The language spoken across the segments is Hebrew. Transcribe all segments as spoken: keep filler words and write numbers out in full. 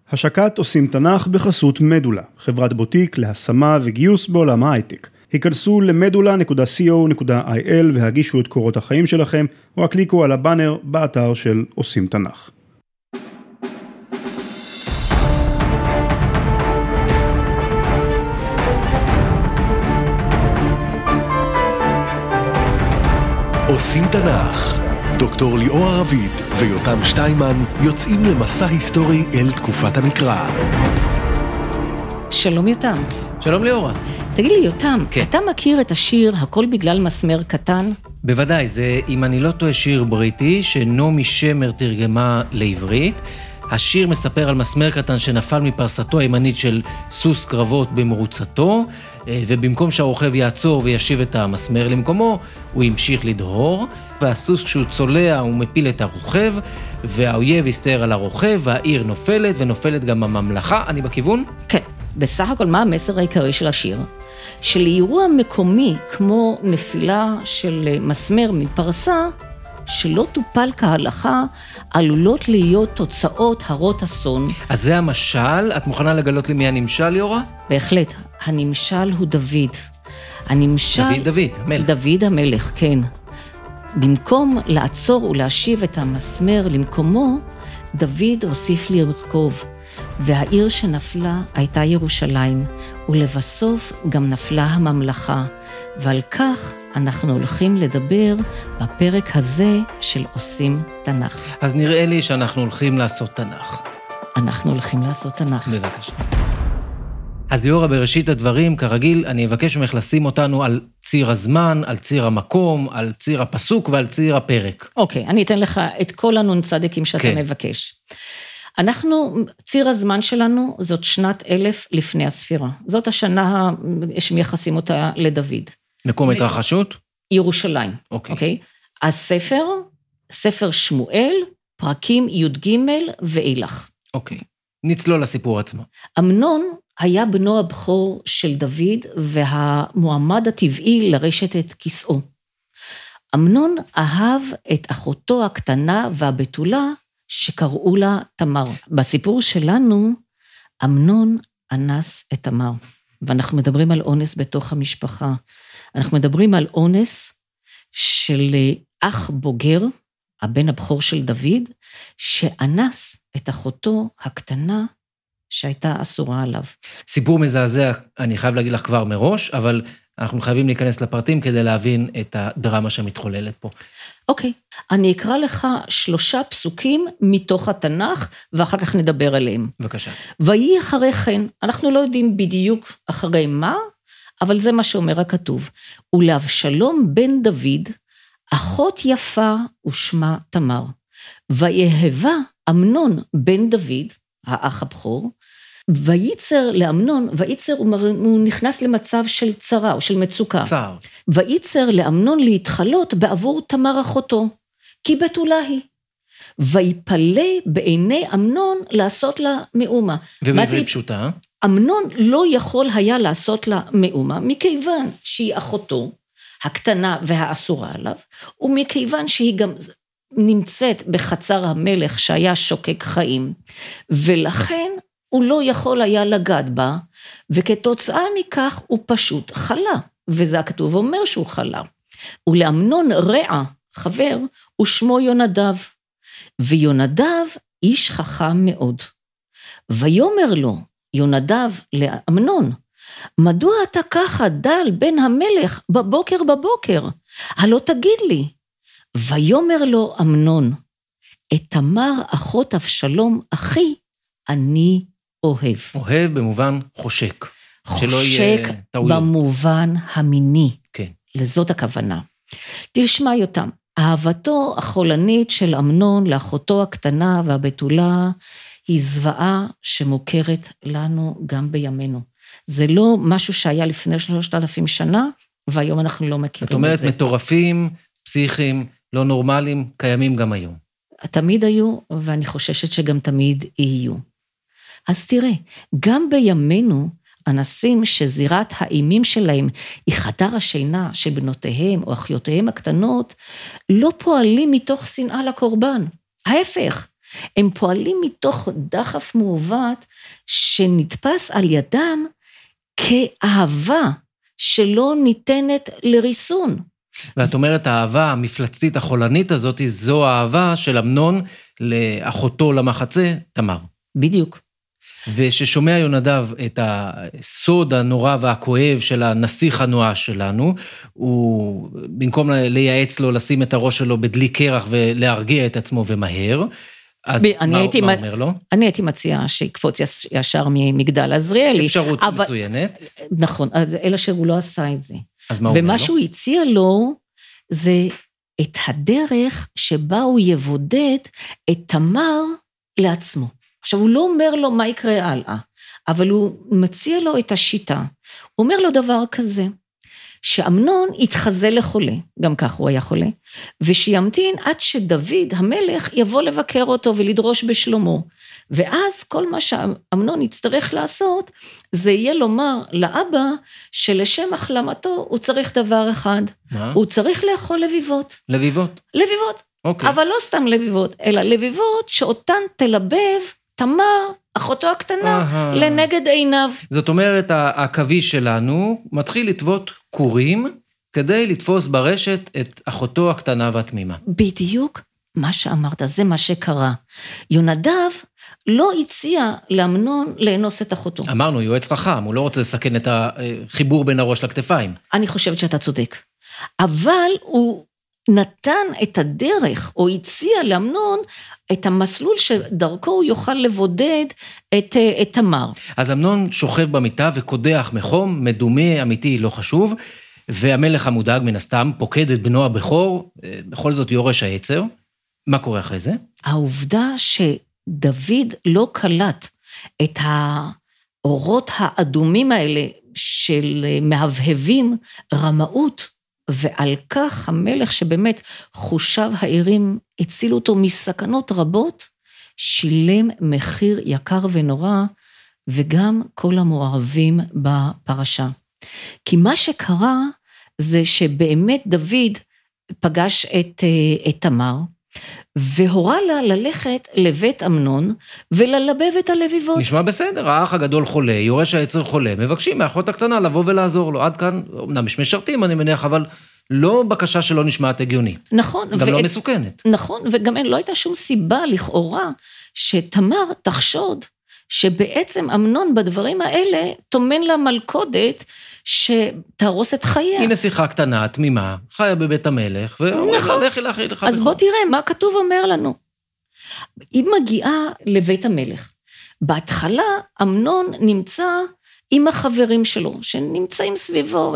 השקת עושים תנ"ך בחסות מדולה, חברת בוטיק להשמה וגיוס בעולם ההייטק. היכנסו למדולה נקודה קו נקודה איי אל והגישו את קורות החיים שלכם, או הקליקו על הבאנר באתר של עושים תנ"ך. עושים תנ"ך. דוקטור ליאור רביד ויותם שטיימן יוצאים למסע היסטורי אל תקופת המקרא. שלום יותם. שלום ליאורה. תגיד לי יותם, כן. אתה מכיר את השיר הכל בגלל מסמר קטן? בוודאי, זה אם אני לא טועה שיר בריטי שנעמי שמר תרגמה לעברית. השיר מספר על מסמר קטן שנפל מפרסתו הימנית של סוס קרבות במרוצתו, ובמקום שהרוכב יעצור וישיב את המסמר למקומו, הוא המשיך לדהור, והסוס כשהוא צולע הוא מפיל את הרוכב, והאויב יסתער על הרוכב, והעיר נופלת, ונופלת גם הממלכה. אני בכיוון? כן. בסך הכל מה המסר העיקרי של השיר? שלאירוע מקומי כמו נפילה של מסמר מפרסה, שלא טופל כהלכה, עלולות להיות תוצאות הרות אסון. אז זה המשל? את מוכנה לגלות לי מי הנמשל, ליאורה? בהחלט, הנמשל הוא דוד. הנמשל... דוד, דוד, המלך. דוד המלך, כן. במקום לעצור ולהשיב את המסמר למקומו, דוד הוסיף לרכוב. והעיר שנפלה הייתה ירושלים, ולבסוף גם נפלה הממלכה. ועל כך אנחנו הולכים לדבר בפרק הזה של עושים תנ"ך. אז נראה לי שאנחנו הולכים לעשות תנ"ך. אנחנו הולכים לעשות תנ"ך. בבקשה. אז ליאורה, בראשית הדברים, כרגיל, אני אבקש ממך לשים אותנו על ציר הזמן, על ציר המקום, על ציר הפסוק ועל ציר הפרק. אוקיי, אני אתן לך את כל הנון צדיקים שאתה כן. מבקש. אנחנו, ציר הזמן שלנו זאת שנת אלף לפני הספירה. זאת השנה שמייחסים אותה לדוד. מקום התרחשות? ירושלים. אוקיי. אוקיי? הספר, ספר שמואל, פרקים י"ג ואילך. אוקיי. נצלול לסיפור עצמו. אמנון היה בנו הבכור של דוד, והמועמד הטבעי לרשת את כיסאו. אמנון אהב את אחותו הקטנה והבתולה, שקראו לה תמר. בסיפור שלנו, אמנון אנס את תמר, ואנחנו מדברים על אונס בתוך המשפחה. אנחנו מדברים על אונס של אח בוגר, הבן הבכור של דוד, שאנס את אחותו הקטנה, שהייתה אסורה עליו. סיפור מזעזע, אני חייב להגיד לך כבר מראש, אבל אנחנו חייבים להיכנס לפרטים כדי להבין את הדרמה שמתחוללת פה. אוקיי, אני אקרא לך שלושה פסוקים מתוך התנ"ך, ואחר כך נדבר עליהם. בבקשה. ויהי אחרי כן, אנחנו לא יודעים בדיוק אחרי מה, אבל זה מה שאומר הכתוב. ולאבשלום בן דוד, אחות יפה ושמה תמר. ויהבה אמנון בן דוד, האח הבכור, וייצר לאמנון, וייצר הוא נכנס למצב של צרה או של מצוקה. צער. וייצר לאמנון להתחלות בעבור תמר אחותו, כי בתולה היא. ויפלא בעיני אמנון לעשות לה מאומה. ובעברית פשוטה? אמנון לא יכול היה לעשות לה מאומה, מכיוון שהיא אחותו, הקטנה והאסורה עליו, ומכיוון שהיא גם נמצאת בחצר המלך שהיה שוקק חיים, ולכן הוא לא יכול היה לגעת בה, וכתוצאה מכך הוא פשוט חלה, וזה הכתוב אומר שהוא חלה. ולאמנון רע, חבר, ושמו יונדב, ויונדב איש חכם מאוד. ויאמר לו יונדב לאמנון, מדוע אתה ככה דל בן המלך בבוקר בבוקר? הלא תגיד לי. ויאמר לו אמנון, את תמר אחות אבשלום אחי, אני אוהב. אוהב במובן חושק. חושק במובן המיני. כן. לזאת הכוונה. תשמע יותם, אהבתו החולנית של אמנון לאחותו הקטנה והבתולה, היא זוועה שמוכרת לנו גם בימינו. זה לא משהו שהיה לפני שלושת אלפים שנה, והיום אנחנו לא מכירים את זה. את אומרת, מטורפים, פסיכיים, לא נורמליים, קיימים גם היום. תמיד היו, ואני חוששת שגם תמיד יהיו. אז תראה, גם בימינו, אנסים שזירת האימים שלהם היא חדר השינה של בנותיהם או אחיותיהם הקטנות, לא פועלים מתוך שנאה לקורבן. ההפך, הם פועלים מתוך דחף מעוות, שנתפס על ידם כאהבה, שלא ניתנת לריסון. ואת אומרת, האהבה המפלצתית החולנית הזאת, זו האהבה של אמנון לאחותו למחצה, תמר. בדיוק. וששומע יונדב את הסוד הנורא והכואב של הנסיך הנואש שלנו, הוא במקום לייעץ לו לשים את הראש שלו בדלי קרח ולהרגיע את עצמו ומהר, אז ב- מה, מה מ... אומר לו? אני הייתי מציעה שיקפוץ ישר ממגדל עזריאלי. אפשרות אבל... מצוינת. נכון, אלא שהוא לא עשה את זה. אז מה הוא אומר לו? ומה שהוא הציע לו, זה את הדרך שבה הוא יבודד את תמר לעצמו. עכשיו, הוא לא אומר לו מה יקרה הלאה, אבל הוא מציע לו את השיטה. הוא אומר לו דבר כזה, שאמנון יתחזה לחולה, גם כך הוא היה חולה, ושימתין עד שדוד המלך יבוא לבקר אותו ולדרוש בשלומו. ואז כל מה שאמנון יצטרך לעשות, זה יהיה לומר לאבא שלשם החלמתו הוא צריך דבר אחד. מה? הוא צריך לאכול לביבות. לביבות? לביבות. אוקיי. אבל לא סתם לביבות, אלא לביבות שאותן תלבב תמר, אחותו הקטנה, אה. לנגד עיניו. זאת אומרת, העכבי שלנו מתחיל לטוות קורים, כדי לתפוס ברשת את אחותו הקטנה והתמימה. בדיוק מה שאמרת, זה מה שקרה. יונדב לא הציע לאמנון לאנוס את אחותו. אמרנו, יועץ חכם, הוא לא רוצה לסכן את החיבור בין הראש לכתפיים. אני חושבת שאתה צודק. אבל הוא נתן את הדרך, או הציע לאמנון את המסלול שדרכו הוא יוכל לבודד את, את תמר. אז אמנון שוכב במיטה וקודח מחום, מדומה, אמיתי, לא חשוב, והמלך המודאג מן הסתם פוקד את בנו הבכור, בכל זאת יורש העצר. מה קורה אחרי זה? העובדה שדוד לא קלט את האורות האדומים האלה של מהבהבים רמאות, ועל כך המלך שבאמת חושיו העירים הצילו אותו מסכנות רבות, שילם מחיר יקר ונורא, וגם כל המעורבים בפרשה. כי מה שקרה זה שבאמת דוד פגש את, את תמר, והורה לה ללכת לבית אמנון, וללבב את הלביבות. נשמע בסדר, האח הגדול חולה, יורש העצר חולה, מבקשים מהאחות הקטנה לבוא ולעזור לו. עד כאן, אמנם יש משרתים, אני מניח, אבל לא בקשה שלא נשמעת הגיונית. נכון. גם ו... לא מסוכנת. נכון, וגם אין, לא הייתה שום סיבה לכאורה, שתמר תחשוד, שבעצם אמנון בדברים האלה, תומן לה מלכודת, שתהרוס את חייה. היא נסיכה קטנה, תמימה, חיה בבית המלך, ואומרים לה, לכי לך, לך. אז בוא תראה, מה כתוב אומר לנו. היא מגיעה לבית המלך. בהתחלה, אמנון נמצא עם החברים שלו, שנמצאים סביבו,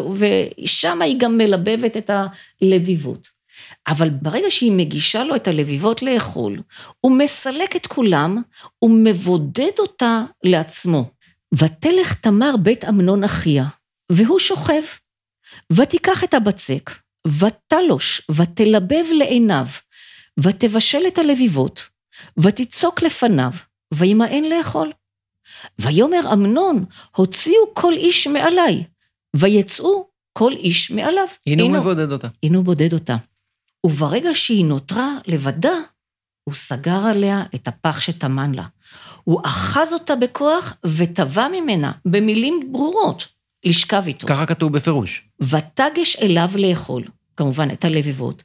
ושם היא גם מלבבת את הלביבות. אבל ברגע שהיא מגישה לו את הלביבות לאכול, הוא מסלק את כולם, הוא מבודד אותה לעצמו. ותלך תמר בית אמנון אחיה, והוא שוכב, ותיקח את הבצק, ותלוש, ותלבב לעיניו, ותבשל את הלביבות, ותצוק לפניו, וימאן לאכול. ויאמר אמנון, הוציאו כל איש מעליי, ויצאו כל איש מעליו. הנה הוא מבודד אותה. הנה הוא בודד אותה. וברגע שהיא נותרה לבדה, הוא סגר עליה את הפח שתמן לה. הוא אחז אותה בכוח וטבע ממנה במילים ברורות, לשכב איתו. ככה כתוב בפירוש. ותגש אליו לאכול, כמובן את הלביבות,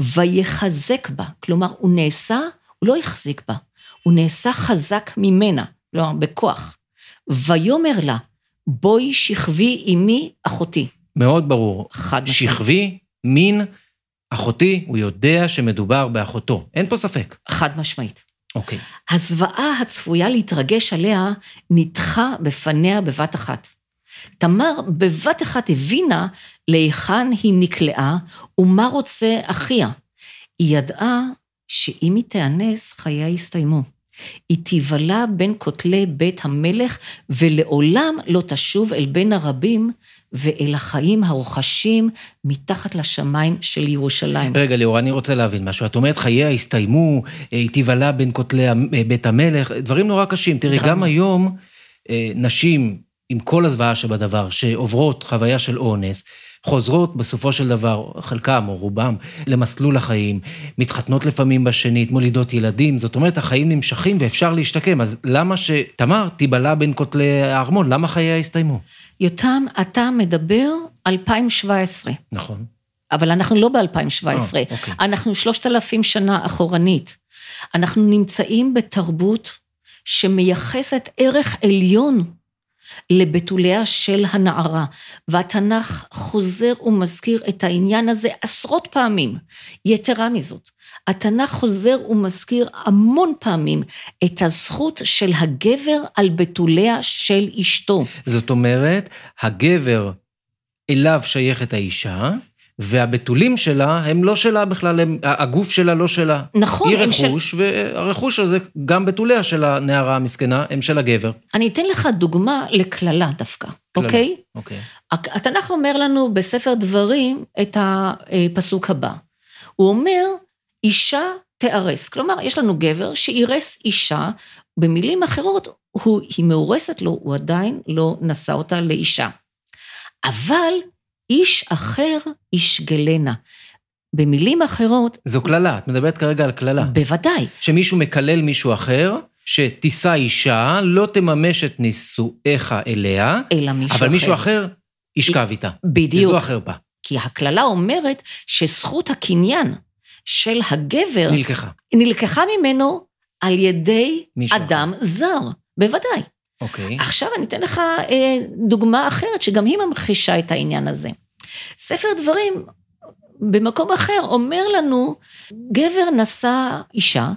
ויחזק בה, כלומר הוא נעשה, הוא לא החזיק בה, הוא נעשה חזק ממנה, לא, בכוח. ויאמר לה, בואי שכבי עמי אחותי. מאוד ברור. חד משמעית. שכבי, מין, אחותי, הוא יודע שמדובר באחותו. אין פה ספק. חד משמעית. אוקיי. הזוועה הצפויה להתרגש עליה נדחה בפניה בבת אחת. תמר בבת אחת הבינה להיכן היא נקלעה ומה רוצה אחיה. היא ידעה שאם היא תאנס חייה יסתיימו. היא תיבלה בין כותלי בית המלך ולעולם לא תשוב אל בין הרבים ואל החיים הרוחשים מתחת לשמיים של ירושלים. רגע ליאור, אני רוצה להבין משהו. את אומרת חייה הסתיימו, היא תיבלה בין כותלי בית המלך, דברים נורא קשים. תראי, גם היום נשים עם כל הזוועה שבדבר, שעוברות חוויה של אונס, חוזרות בסופו של דבר, חלקם או רובם, למסלול החיים, מתחתנות לפעמים בשנית, מולידות ילדים, זאת אומרת, החיים נמשכים ואפשר להשתקם, אז למה שתמר תיבלה בין כותלי הארמון, למה חייה הסתיימו? יותם, אתה מדבר אלפיים שבע עשרה. נכון. אבל אנחנו לא ב-אלפיים שבע עשרה, אה, אוקיי. אנחנו שלושת אלפים שנה אחורנית. אנחנו נמצאים בתרבות שמייחסת ערך עליון לבתוליה של הנערה, והתנ"ך חוזר ומזכיר את העניין הזה עשרות פעמים. יתרה מזאת, התנ"ך חוזר ומזכיר המון פעמים את הזכות של הגבר על בתוליה של אשתו. זאת אומרת, הגבר אליו שייכת האישה, והבתולים שלה הם לא שלה בכלל, הם, הגוף שלה לא שלה. נכון. היא רכוש, של... והרכוש הזה, גם בתוליה של הנערה המסכנה, הם של הגבר. אני אתן לך דוגמה לכללה דווקא, כללה, אוקיי? אוקיי. התנ"ך אומר לנו בספר דברים את הפסוק הבא. הוא אומר, אישה תארס. כלומר, יש לנו גבר שאירס אישה, במילים אחרות, הוא, היא מאורסת לו, הוא עדיין לא נשא אותה לאישה. אבל איש אחר ישגלנה. במילים אחרות... זו כללה, את מדברת כרגע על כללה. בוודאי. שמישהו מקלל מישהו אחר, שתישא אישה, לא תממש את נישואיך אליה, אלא מישהו אבל אחר. מישהו אחר ישכב איתה. בדיוק. וזו החרפה. כי הכללה אומרת שזכות הקניין של הגבר... נלקחה. נלקחה ממנו על ידי אדם אחר. זר. בוודאי. אוקיי. עכשיו אני אתן לך אה, דוגמה אחרת, שגם היא ממחישה את העניין הזה. ספר דברים, במקום אחר, אומר לנו, גבר נשא אישה,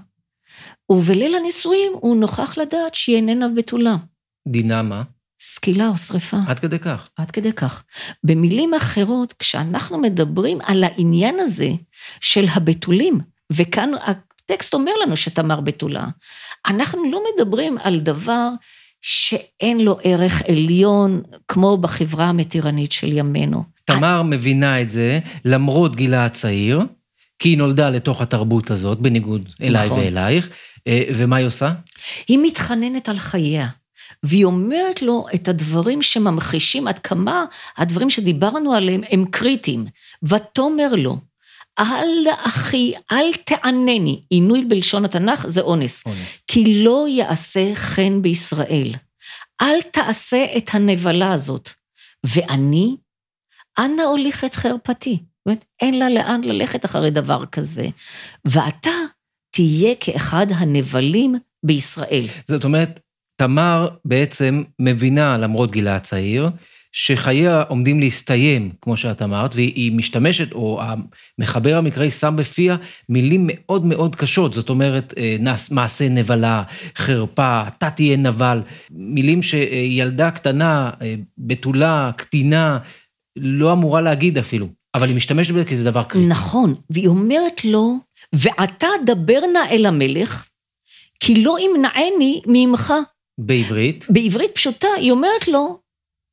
ובליל הנישואים הוא נוכח לדעת שהיא איננה בתולה. דינה מה? סקילה או שריפה. עד כדי כך. עד כדי כך. במילים אחרות, כשאנחנו מדברים על העניין הזה של הבתולים, וכאן הטקסט אומר לנו שתמר בתולה, אנחנו לא מדברים על דבר שאין לו ערך עליון, כמו בחברה המתירנית של ימינו. תמר מבינה את זה, למרות גילה הצעיר, כי היא נולדה לתוך התרבות הזאת, בניגוד אליי נכון. ואלייך, ומה היא עושה? היא מתחננת על חייה, והיא אומרת לו את הדברים שממחישים עד כמה, הדברים שדיברנו עליהם הם קריטיים, ותאמר לו, אל אחי, אל תענני, עינוי בלשון התנ"ך זה אונס, אונס. כי לא יעשה חן בישראל, אל תעשה את הנבלה הזאת, ואני, אנה הוליך את חרפתי, זאת אומרת, אין לה לאן ללכת אחרי דבר כזה, ואתה תהיה כאחד הנבלים בישראל. זאת אומרת, תמר בעצם מבינה, למרות גילה הצעיר, שחייה עומדים להסתיים, כמו שאת אמרת, והיא משתמשת, או המחבר המקראי שם בפיה, מילים מאוד מאוד קשות, זאת אומרת, מעשה נבלה, חרפה, אתה תהיה נבל, מילים שילדה קטנה, בתולה, קטינה, לא אמורה להגיד אפילו, אבל היא משתמשת בזה כי זה דבר קריטי. נכון, והיא אומרת לו, ואתה דבר נא אל המלך, כי לא ימנעני ממך. בעברית? בעברית פשוטה, היא אומרת לו,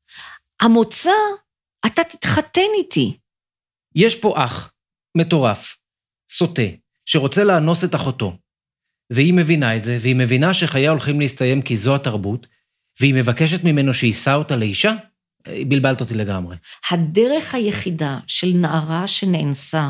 המוצא, אתה תתחתן איתי. יש פה אח, מטורף, סוטה, שרוצה לאנוס את אחותו, והיא מבינה את זה, והיא מבינה שחייה הולכים להסתיים כי זו התרבות, והיא מבקשת ממנו שיישא אותה לאישה, היא בלבלת אותי לגמרי. הדרך היחידה של נערה שנאנסה,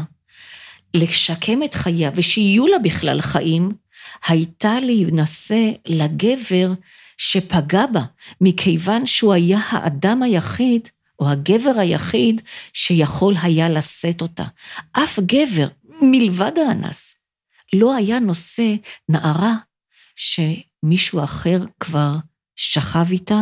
לשקם את חייה, ושיהיו לה בכלל חיים, הייתה להינשא לגבר שפגע בה, מכיוון שהוא היה האדם היחיד, או הגבר היחיד, שיכול היה לשאת אותה. אף גבר, מלבד האנס, לא היה נושא נערה, שמישהו אחר כבר שכב איתה,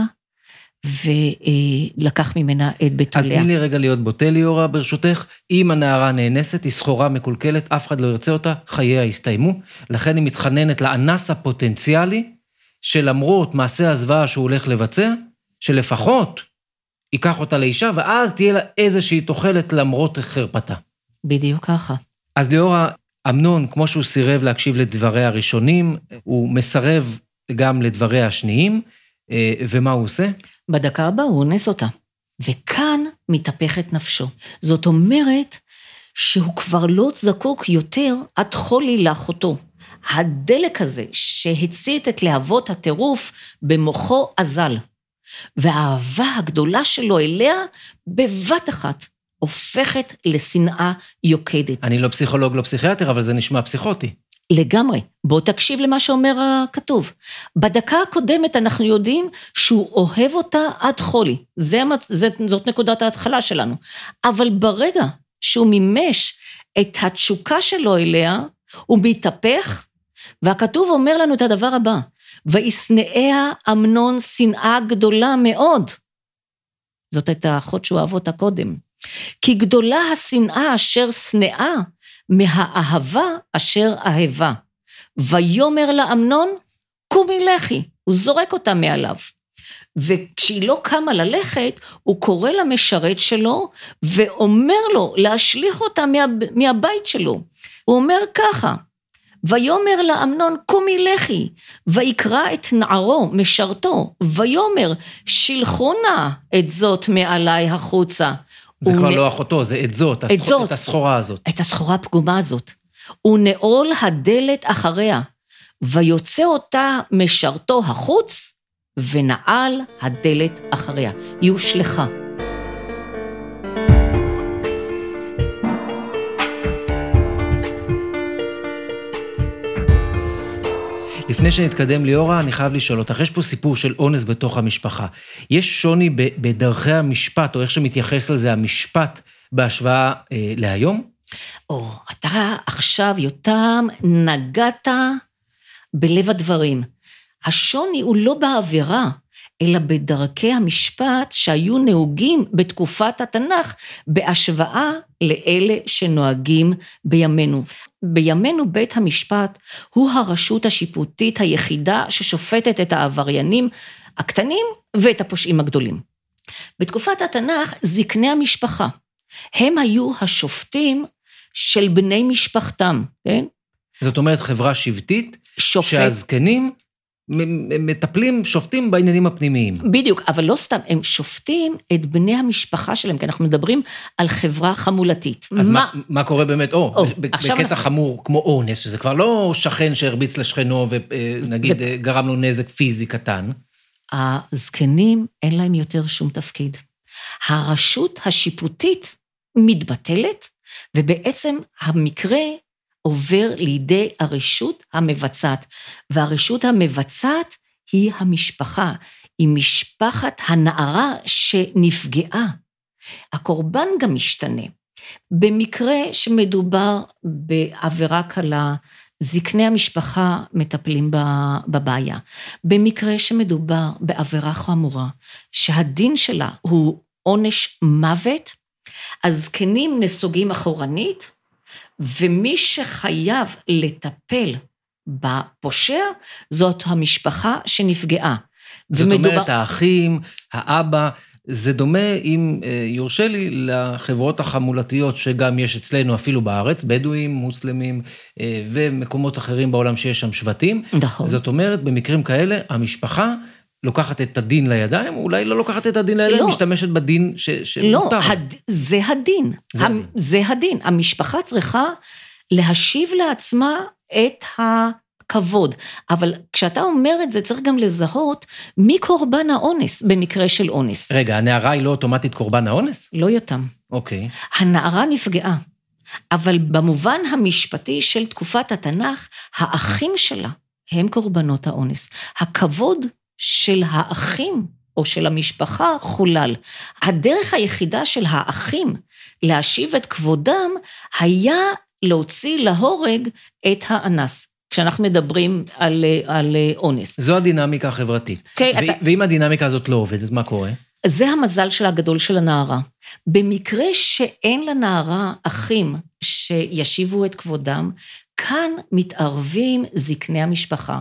ולקח ממנה את בתוליה. אז תני לי רגע להיות בוטה ליאורה ברשותך, אם הנערה נאנסת, היא סחורה מקולקלת, אף אחד לא ירצה אותה, חייה הסתיימו, לכן היא מתחננת לאנס הפוטנציאלי, שלמרות מעשה הזוועה שהוא הולך לבצע, שלפחות ייקח אותה לאישה, ואז תהיה לה איזושהי תוחלת למרות חרפתה. בדיוק ככה. אז ליאורה, אמנון, כמו שהוא סירב להקשיב לדבריה הראשונים, הוא מסרב גם לדבריה השניים, ומה הוא עושה? בדקה הבאה הוא אונס אותה. וכאן מתהפכת נפשו. זאת אומרת שהוא כבר לא זקוק יותר עד חולי לאחותו. הדלק הזה שהצית את להבות הטירוף במוחו אזל. והאהבה הגדולה שלו אליה בבת אחת הופכת לשנאה יוקדת. אני לא פסיכולוג, לא פסיכיאטר, אבל זה נשמע פסיכוטי. לגמרי. בוא תקשיב למה שאומר הכתוב. בדקה הקודמת אנחנו יודעים שהוא אוהב אותה עד חולי. זה, זה, זאת נקודת ההתחלה שלנו. אבל ברגע שהוא מימש את התשוקה שלו אליה, הוא מתהפך, והכתוב אומר לנו את הדבר הבא, וישנאה אמנון שנאה גדולה מאוד. זאת הייתה אחות שהוא אהב אותה קודם. כי גדולה השנאה אשר שנאה, מהאהבה אשר אהבה. ויומר לאמנון, קומי לכי, הוא זורק אותה מעליו. וכשהיא לא קמה ללכת, הוא קורא למשרת שלו, ואומר לו להשליך אותה מה, מהבית שלו. הוא אומר ככה, ויומר לאמנון, קומי לכי, ויקרא את נערו, משרתו, ויומר, שילחו נא את זאת מעלי החוצה. זה כבר לא אחותו, זה את זאת, את זאת, את הסחורה הזאת. את הסחורה הפגומה הזאת. הוא נעול הדלת אחריה, ויוצא אותה משרתו החוץ, ונעל הדלת אחריה. היא הושלכה. לפני שנתקדם ליאורה, אני חייב לשאול אותך, יש פה סיפור של אונס בתוך המשפחה. יש שוני בדרכי המשפט, או איך שמתייחס לזה המשפט, בהשוואה אה, להיום? או, אתה עכשיו, יותם, נגעת בלב הדברים. השוני הוא לא בעבירה, אלא בדרכי המשפט שהיו נהוגים בתקופת התנ"ך, בהשוואה לאלה שנוהגים בימינו. בימינו בית המשפט הוא הרשות השיפוטית היחידה ששופטת את העבריינים הקטנים ואת הפושעים הגדולים. בתקופת התנ"ך זקני המשפחה, הם היו השופטים של בני משפחתם, כן? זאת אומרת חברה שבטית, שופט... שהזקנים מטפלים, שופטים בעניינים הפנימיים. בדיוק, אבל לא סתם, הם שופטים את בני המשפחה שלהם, כי אנחנו מדברים על חברה חמולתית. אז מה, מה, מה קורה באמת? או, או בקטע אנחנו... חמור כמו אונס, שזה כבר לא שכן שהרביץ לשכנו ונגיד ו... גרם לו נזק פיזי קטן. הזקנים אין להם יותר שום תפקיד. הרשות השיפוטית מתבטלת, ובעצם המקרה עובר לידי הרשות המבצעת, והרשות המבצעת היא המשפחה, היא משפחת הנערה שנפגעה. הקורבן גם משתנה. במקרה שמדובר בעבירה קלה, זקני המשפחה מטפלים בבעיה. במקרה שמדובר בעבירה חמורה, שהדין שלה הוא עונש מוות, הזקנים נסוגים אחורנית, ומי שחייב לטפל בפושע, זאת המשפחה שנפגעה. זאת ומדובר... אומרת, האחים, האבא, זה דומה, אם יורשה לי, לחברות החמולתיות שגם יש אצלנו אפילו בארץ, בדואים, מוסלמים, ומקומות אחרים בעולם שיש שם שבטים. נכון. זאת אומרת, במקרים כאלה, המשפחה לוקחת את הדין לידיים, אולי לא לוקחת את הדין לידיים, לא. משתמשת בדין ש... שמותר. לא, הד... זה הדין. זה, המ... הדין. זה הדין. המשפחה צריכה להשיב לעצמה את הכבוד. אבל כשאתה אומר את זה, צריך גם לזהות מי קורבן האונס במקרה של אונס. רגע, הנערה היא לא אוטומטית קורבן האונס? לא יותם. אוקיי. הנערה נפגעה. אבל במובן המשפטי של תקופת התנ"ך, האחים שלה הם קורבנות האונס. הכבוד של האחים או של המשפחה חולל. הדרך היחידה של האחים להשיב את כבודם היה להוציא להורג את האנס, כשאנחנו מדברים על, על אונס. זו הדינמיקה החברתית. Okay, ו- אתה... ואם הדינמיקה הזאת לא עובדת, מה קורה? זה המזל של הגדול של הנערה. במקרה שאין לנערה אחים שישיבו את כבודם, כאן מתערבים זקני המשפחה,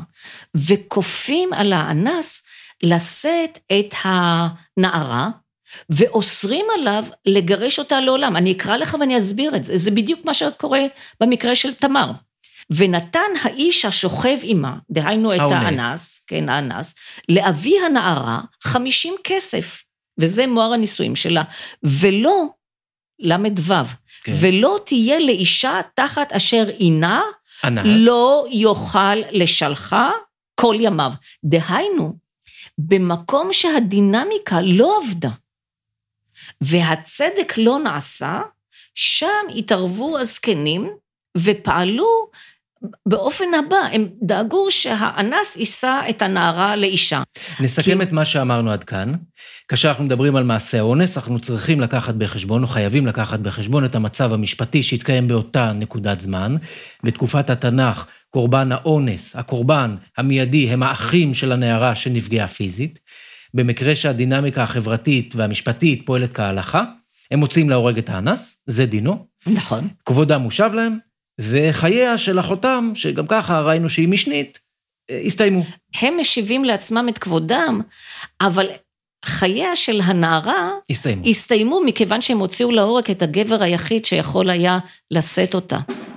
וכופים על האנס לשאת את הנערה, ואוסרים עליו לגרש אותה לעולם. אני אקרא לך ואני אסביר את זה. זה בדיוק מה שקורה במקרה של תמר. ונתן האיש השוכב עמה, דהיינו את האנס, כן, האנס, לאבי הנערה חמישים כסף, וזה מואר הנישואים שלה, ולא, למד וו, כן. ולא תהיה לאישה תחת אשר עינה, אנס. לא יוכל לשלחה כל ימיו. דהיינו, במקום שהדינמיקה לא עבדה, והצדק לא נעשה, שם התערבו הזקנים ופעלו באופן הבא, הם דאגו שהאנס יישא את הנערה לאישה. נסכם כי... את מה שאמרנו עד כאן. כאשר אנחנו מדברים על מעשה האונס, אנחנו צריכים לקחת בחשבון, או חייבים לקחת בחשבון את המצב המשפטי שהתקיים באותה נקודת זמן. בתקופת התנ"ך, קורבן האונס, הקורבן המיידי, הם האחים של הנערה שנפגעה פיזית. במקרה שהדינמיקה החברתית והמשפטית פועלת כהלכה, הם מוצאים להורג את האנס, זה דינו. נכון. כבודם מושב להם, וחייה של אחותם, שגם ככה ראינו שהיא משנית, הסתיימו. הם משיבים לעצמם את כבודם, אבל חייה של הנערה הסתיימו. הסתיימו מכיוון שהם הוציאו להורג את הגבר היחיד שיכול היה לשאת אותה.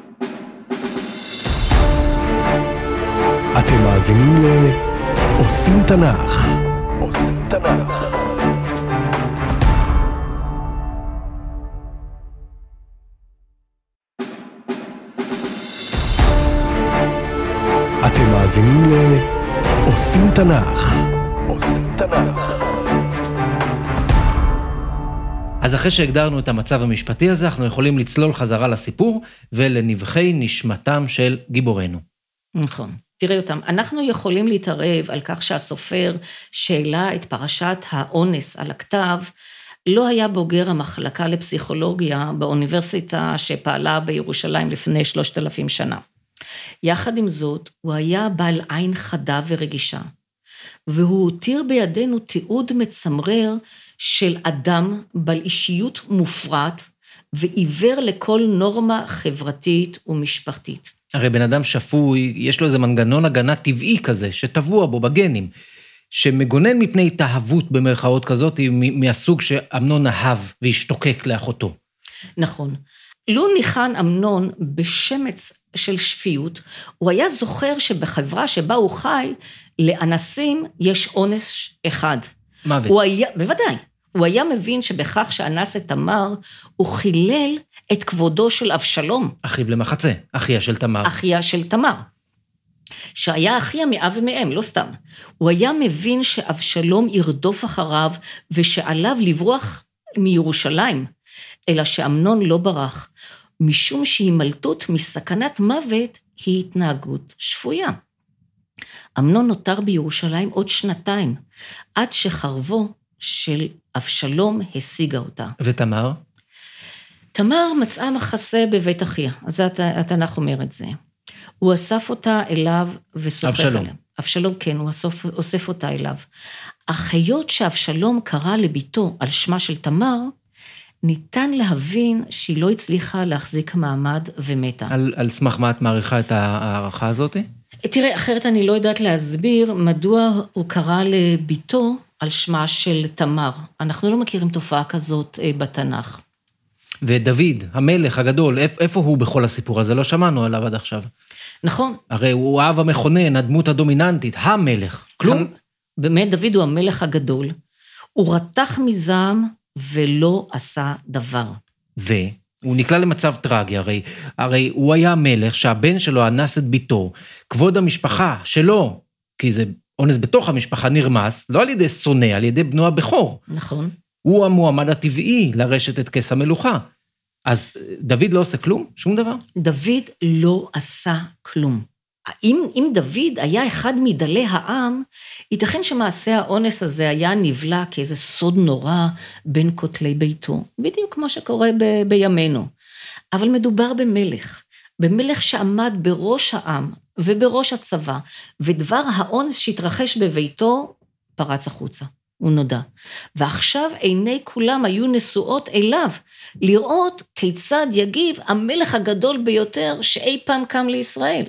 אתם מאזינים לעושים תנ"ך. עושים תנ"ך. אתם מאזינים לעושים תנ"ך. עושים תנ"ך. אז אחרי שהגדרנו את המצב המשפטי הזה, אנחנו יכולים לצלול חזרה לסיפור, ולנבחי נשמתם של גיבורנו. נכון. תראי אותם, אנחנו יכולים להתערב על כך שהסופר שאלה את פרשת האונס על הכתב, לא היה בוגר המחלקה לפסיכולוגיה באוניברסיטה שפעלה בירושלים לפני שלושת אלפים שנה. יחד עם זאת, הוא היה בעל עין חדה ורגישה, והוא הותיר בידינו תיעוד מצמרר של אדם בעל אישיות מופרט, ועיוור לכל נורמה חברתית ומשפחתית. הרי בן אדם שפוי, יש לו איזה מנגנון הגנה טבעי כזה, שטבוע בו בגנים, שמגונן מפני התאהבות במרכאות כזאת, מהסוג שאמנון אהב והשתוקק לאחותו. נכון. לו ניחן אמנון בשמץ של שפיות, הוא היה זוכר שבחברה שבה הוא חי, לאנסים יש אונס אחד. מוות. הוא היה, בוודאי, הוא היה מבין שבכך שאנס את תמר, הוא חילל את כבודו של אבשלום. אחיו למחצה, אחיה של תמר. אחיה של תמר. שהיה אחיה מאב ומאם, לא סתם. הוא היה מבין שאבשלום ירדוף אחריו, ושעליו לברוח מירושלים, אלא שאמנון לא ברח, משום שהימלטות מסכנת מוות היא התנהגות שפויה. אמנון נותר בירושלים עוד שנתיים, עד שחרבו של אבשלום השיגה אותה. ותמר? תמר מצאה מחסה בבית אחיה, אז התנ"ך אומר את זה. הוא אסף אותה אליו ושוחח עליה. אבשלום. אבשלום, כן, הוא אסף, אוסף אותה אליו. אך היות שאבשלום קרא לביתו על שמה של תמר, ניתן להבין שהיא לא הצליחה להחזיק מעמד ומתה. על, על סמך מה את מעריכה את הערכה הזאת? תראה, אחרת אני לא יודעת להסביר מדוע הוא קרא לביתו על שמה של תמר. אנחנו לא מכירים תופעה כזאת בתנ"ך. ודוד, המלך הגדול, איפה הוא בכל הסיפור הזה? לא שמענו עליו עד עכשיו. נכון. הרי הוא האב המכונן, הדמות הדומיננטית, המלך. כלום? באמת, דוד הוא המלך הגדול. הוא רתח מזעם ולא עשה דבר. והוא נקלע למצב טרגי, הרי, הרי הוא היה מלך שהבן שלו אנס את ביתו, כבוד המשפחה שלו, כי זה אונס בתוך המשפחה נרמס, לא על ידי שונא, על ידי בנו הבכור. נכון. הוא המועמד הטבעי לרשת את כס המלוכה. אז דוד לא עושה כלום? שום דבר? דוד לא עשה כלום. אם, אם דוד היה אחד מדלי העם, ייתכן שמעשה האונס הזה היה נבלע כאיזה סוד נורא בין כותלי ביתו, בדיוק כמו שקורה ב, בימינו. אבל מדובר במלך, במלך שעמד בראש העם ובראש הצבא, ודבר האונס שהתרחש בביתו פרץ החוצה. הוא נודע. ועכשיו עיני כולם היו נשואות אליו, לראות כיצד יגיב המלך הגדול ביותר שאי פעם קם לישראל.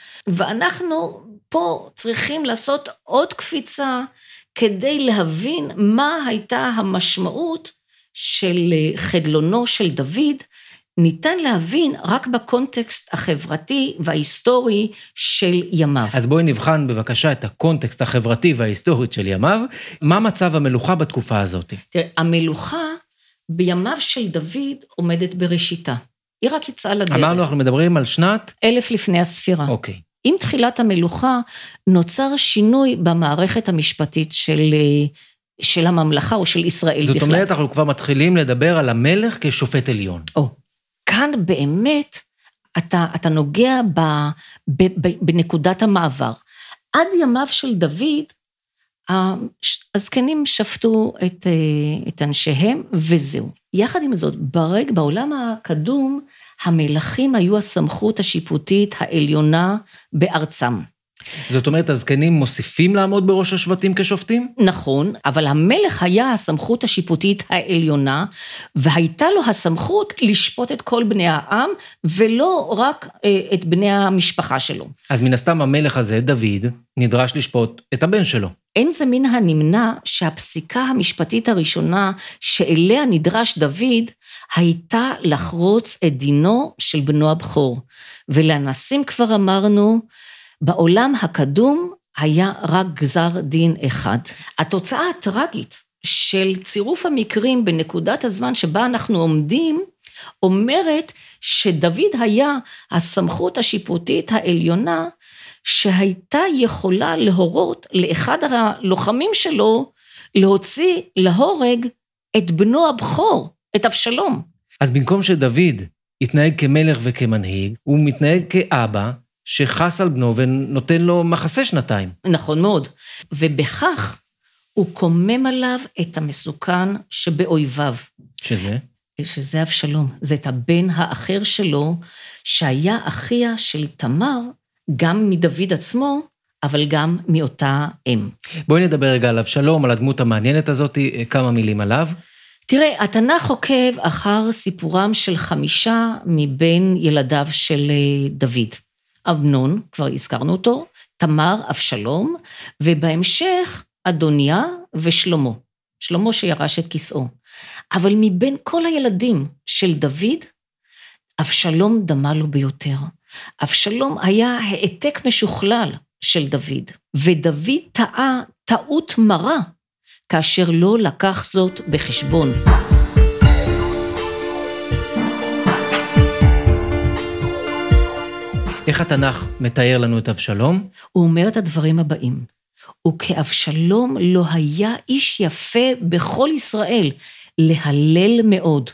ואנחנו פה צריכים לעשות עוד קפיצה, כדי להבין מה הייתה המשמעות של חדלונו של דוד, ניתן להבין רק בקונטקסט החברתי וההיסטורי של ימיו. אז בואי נבחן בבקשה את הקונטקסט החברתי וההיסטורי של ימיו. מה מצב המלוכה בתקופה הזאת? תראה, המלוכה בימיו של דוד עומדת בראשיתה. היא רק יצאה לדרך. אמרנו, אנחנו מדברים על שנת? אלף לפני הספירה. אוקיי. עם תחילת המלוכה נוצר שינוי במערכת המשפטית של של הממלכה או של ישראל בכלל. זאת אומרת, אנחנו כבר מתחילים לדבר על המלך כשופט עליון. או, כאן באמת אתה, אתה נוגע ב, ב, ב, בנקודת המעבר. עד ימיו של דוד, הזקנים שפטו את, את אנשיהם וזהו. יחד עם זאת, ברג, בעולם הקדום, המלכים היו הסמכות השיפוטית העליונה בארצם. זאת אומרת, הזקנים מוסיפים לעמוד בראש השבטים כשופטים? נכון, אבל המלך היה הסמכות השיפוטית העליונה, והייתה לו הסמכות לשפוט את כל בני העם, ולא רק את בני המשפחה שלו. אז מן הסתם המלך הזה, דוד, נדרש לשפוט את הבן שלו. אין זה מן הנמנע שהפסיקה המשפטית הראשונה שאליה נדרש דוד, הייתה לחרוץ את דינו של בנו הבכור. ולאנסים כבר אמרנו, בעולם הקדום היה רק גזר דין אחד. התוצאה הטרגית של צירוף המקרים בנקודת הזמן שבה אנחנו עומדים, אומרת שדוד היה הסמכות השיפוטית העליונה, שהייתה יכולה להורות לאחד הלוחמים שלו, להוציא להורג את בנו הבכור, את אבשלום. אז במקום שדוד יתנהג כמלך וכמנהיג, הוא מתנהג כאבא, שחס על בנו ונותן לו מחסה שנתיים. נכון מאוד. ובכך הוא קומם עליו את המסוכן שבאויביו. שזה? שזה אבשלום. זה את הבן האחר שלו, שהיה אחיה של תמר, גם מדוד עצמו, אבל גם מאותה אם. בואי נדבר רגע על אבשלום, על הדמות המעניינת הזאת, כמה מילים עליו. תראה, התנ"ך עוקב אחר סיפורם של חמישה מבין ילדיו של דוד. אמנון, כבר הזכרנו אותו, תמר, אבשלום, ובהמשך אדוניה ושלמה. שלמה שירש את כיסאו. אבל מבין כל הילדים של דוד, אבשלום דמה לו ביותר. אבשלום היה העתק משוכלל של דוד, ודוד טעה טעות מרה, כאשר לא לקח זאת בחשבון. איך התנ"ך מתאר לנו את אבשלום? הוא אומר את הדברים הבאים. וכאבשלום לא היה איש יפה בכל ישראל, להלל מאוד.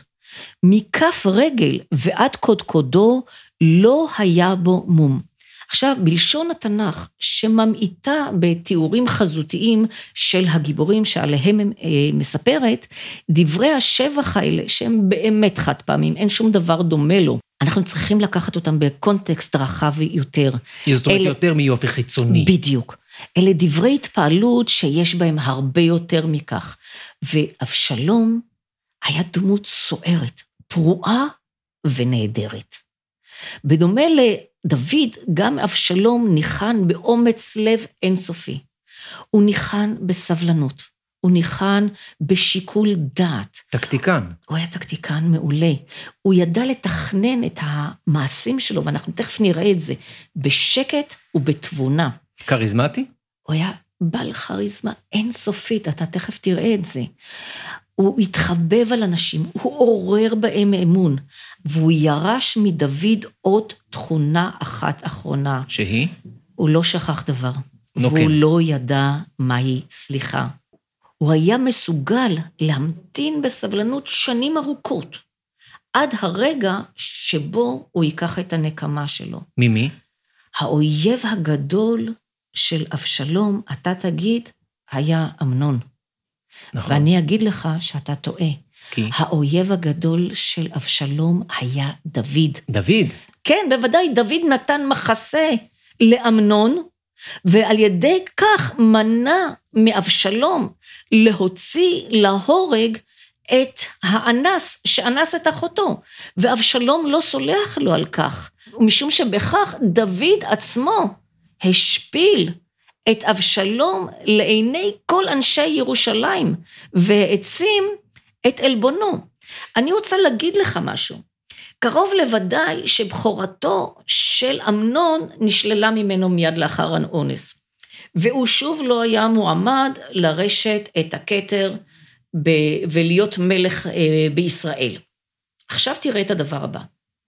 מכף רגל ועד קודקודו לא היה בו מום. עכשיו, בלשון התנ"ך, שממעיטה בתיאורים חזותיים של הגיבורים שעליהם הם, אה, מספרת, דברי השבח האלה, שהם באמת חד פעמים, אין שום דבר דומה לו. אנחנו צריכים לקחת אותם בקונטקסט רחב יותר. זאת אומרת, אלה, יותר מיופי חיצוני. בדיוק. אלה דברי התפעלות שיש בהם הרבה יותר מכך. ואבשלום היה דמות סוערת, פרועה ונהדרת. בדומה לדוד, גם אבשלום ניחן באומץ לב אינסופי. הוא ניחן בסבלנות, הוא ניחן בשיקול דעת. טקטיקן. הוא היה טקטיקן מעולה. הוא ידע לתכנן את המעשים שלו, ואנחנו תכף נראה את זה, בשקט ובתבונה. קריזמטי? הוא היה בעל כריזמה אינסופית, אתה תכף תראה את זה. הוא התחבב על אנשים, הוא עורר בהם אמון, והוא ירש מדוד עוד תכונה אחת אחרונה. שהיא? הוא לא שכח דבר, נוקן. והוא לא ידע מהי סליחה. הוא היה מסוגל להמתין בסבלנות שנים ארוכות, עד הרגע שבו הוא ייקח את הנקמה שלו. ממי? האויב הגדול של אבשלום, אתה תגיד, היה אמנון. נכון. ואני אגיד לך שאתה טועה. כי? האויב הגדול של אבשלום היה דוד. דוד? כן, בוודאי, דוד נתן מחסה לאמנון, ועל ידי כך מנע מאבשלום להוציא להורג את האנס שאנס את אחותו, ואבשלום לא סולח לו על כך, ומשום שבכך דוד עצמו השפיל את אבשלום לעיני כל אנשי ירושלים, והעצים את אלבונו. אני רוצה להגיד לך משהו, קרוב לוודאי שבחורתו של אמנון נשללה ממנו מיד לאחר האונס, והוא שוב לא היה מועמד לרשת את הכתר ב- ולהיות מלך אה, בישראל. עכשיו תראה את הדבר הבא.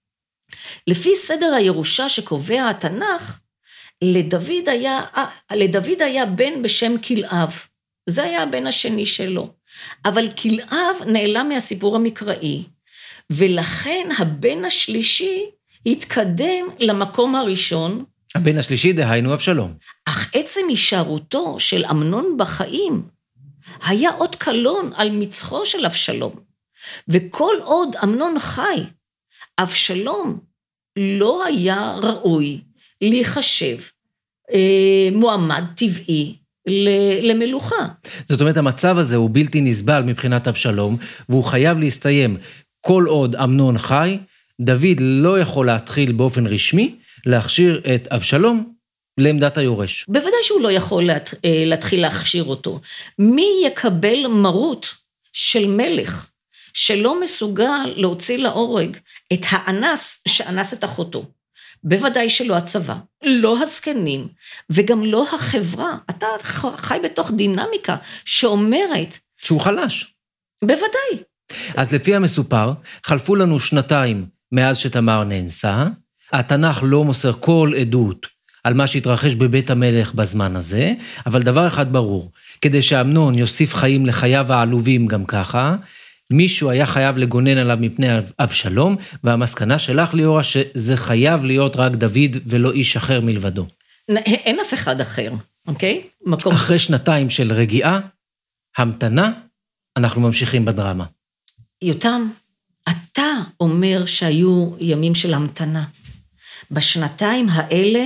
לפי סדר הירושה שקובע התנ"ך, לדוד היה, לדוד היה בן בשם כלאב, זה היה הבן השני שלו. אבל כלאב נעלם מהסיפור המקראי, ולכן הבן השלישי התקדם למקום הראשון. הבן השלישי דהיינו אבשלום. אך עצם הישארותו של אמנון בחיים, היה עוד קלון על מצחו של אבשלום. וכל עוד אמנון חי, אבשלום לא היה ראוי להיחשב אה, מועמד טבעי למלוכה. זאת אומרת, המצב הזה הוא בלתי נסבל מבחינת אבשלום, והוא חייב להסתיים. כל עוד אמנון חי, דוד לא יכול להתחיל באופן רשמי, להכשיר את אבשלום לעמדת היורש. בוודאי שהוא לא יכול לה, להתחיל להכשיר אותו. מי יקבל מרות של מלך, שלא מסוגל להוציא להורג את האנס שאנס את אחותו? בוודאי שלא הצבא, לא הזקנים, וגם לא החברה. אתה חי בתוך דינמיקה שאומרת... שהוא חלש. בוודאי. אז לפי המסופר, חלפו לנו שנתיים מאז שתמר נאנסה, התנ"ך לא מוסר כל עדות על מה שהתרחש בבית המלך בזמן הזה, אבל דבר אחד ברור, כדי שאמנון יוסיף חיים לחייו העלובים גם ככה, מישהו היה חייב לגונן עליו מפני אבשלום, והמסקנה שלך ליאורה שזה חייב להיות רק דוד ולא איש אחר מלבדו. אין אף אחד אחר, אוקיי? מקום... אחרי שנתיים של רגיעה, המתנה, אנחנו ממשיכים בדרמה. יותם, אתה אומר שהיו ימים של המתנה. בשנתיים האלה,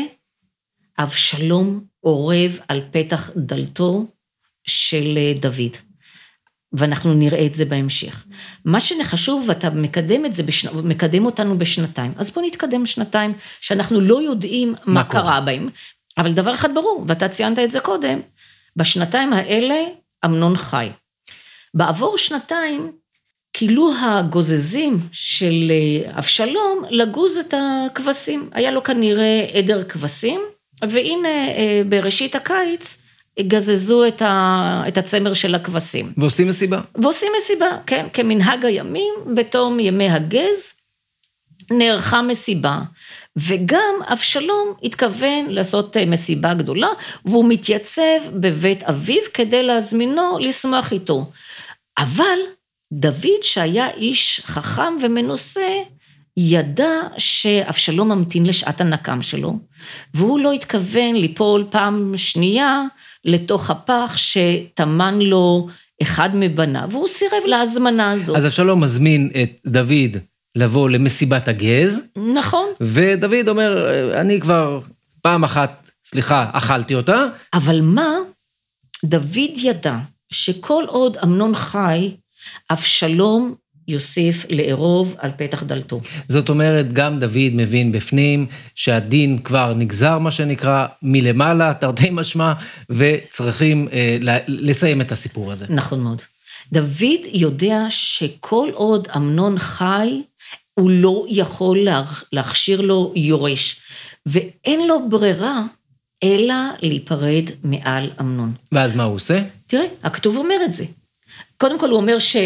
אבשלום עורב על פתח דלתו של דוד. ואנחנו נראה את זה בהמשך. מה שנחשוב, ואתה מקדם את זה, בשנ... מקדם אותנו בשנתיים. אז בוא נתקדם שנתיים, שאנחנו לא יודעים מה, מה קרה בהם. אבל דבר אחד ברור, ואתה ציינת את זה קודם, בשנתיים האלה, אמנון חי. בעבור שנתיים, כאילו הגוזזים של אבשלום, לגוז את הכבשים. היה לו כנראה עדר כבשים, והנה בראשית הקיץ, גזזו את, ה, את הצמר של הכבשים. ועושים מסיבה. ועושים מסיבה, כן, כמנהג הימים, בתום ימי הגז, נערכה מסיבה, וגם אבשלום התכוון לעשות מסיבה גדולה, והוא מתייצב בבית אביו, כדי להזמינו לשמח איתו. אבל דוד שהיה איש חכם ומנוסה, ידע שאבשלום ממתין לשעת הנקם שלו, והוא לא התכוון ליפול פעם שנייה, לתוך הפח שתמן לו אחד מבניו, והוא סירב להזמנה הזאת. אז אבשלום מזמין את דוד לבוא למסיבת הגז. נכון. ודוד אומר, אני כבר פעם אחת, סליחה, אכלתי אותה. אבל מה? דוד ידע שכל עוד אמנון חי, אבשלום יוסיף לערוב על פתח דלתו. זאת אומרת, גם דוד מבין בפנים שהדין כבר נגזר, מה שנקרא, מלמעלה, תרתי משמע, וצריכים אה, לסיים את הסיפור הזה. נכון מאוד. דוד יודע שכל עוד אמנון חי, הוא לא יכול להכשיר לו יורש, ואין לו ברירה, אלא להיפרד מעל אמנון. ואז מה הוא עושה? תראה, הכתוב אומר את זה. קודם כל הוא אומר ש...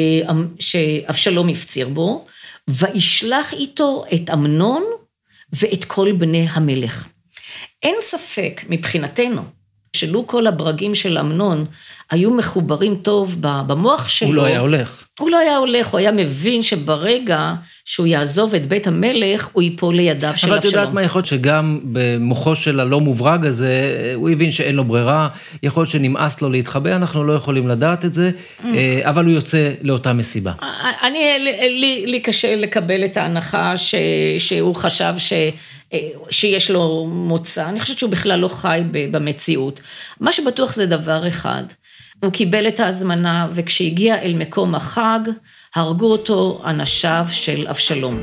שאבשלום הפציר בו, וישלח איתו את אמנון ואת כל בני המלך. אין ספק מבחינתנו, שלו כל הברגים של אמנון היו מחוברים טוב במוח שלו. הוא לא היה הולך. הוא לא היה הולך, הוא היה מבין שברגע שהוא יעזוב את בית המלך, הוא ייפול לידיו של אבשלום. אבל את יודעת מה, יכול להיות שגם במוחו של הלא מוברג הזה, הוא הבין שאין לו ברירה, יכול להיות שנמאס לו להתחבא, אנחנו לא יכולים לדעת את זה, אבל הוא יוצא לאותה מסיבה. אני, לי, לי קשה לקבל את ההנחה ש, שהוא חשב ש... שיש לו מוצא, אני חושבת שהוא בכלל לא חי במציאות. מה שבטוח זה דבר אחד, הוא קיבל את ההזמנה, וכשהגיע אל מקום החג, הרגו אותו אנשיו של אבשלום.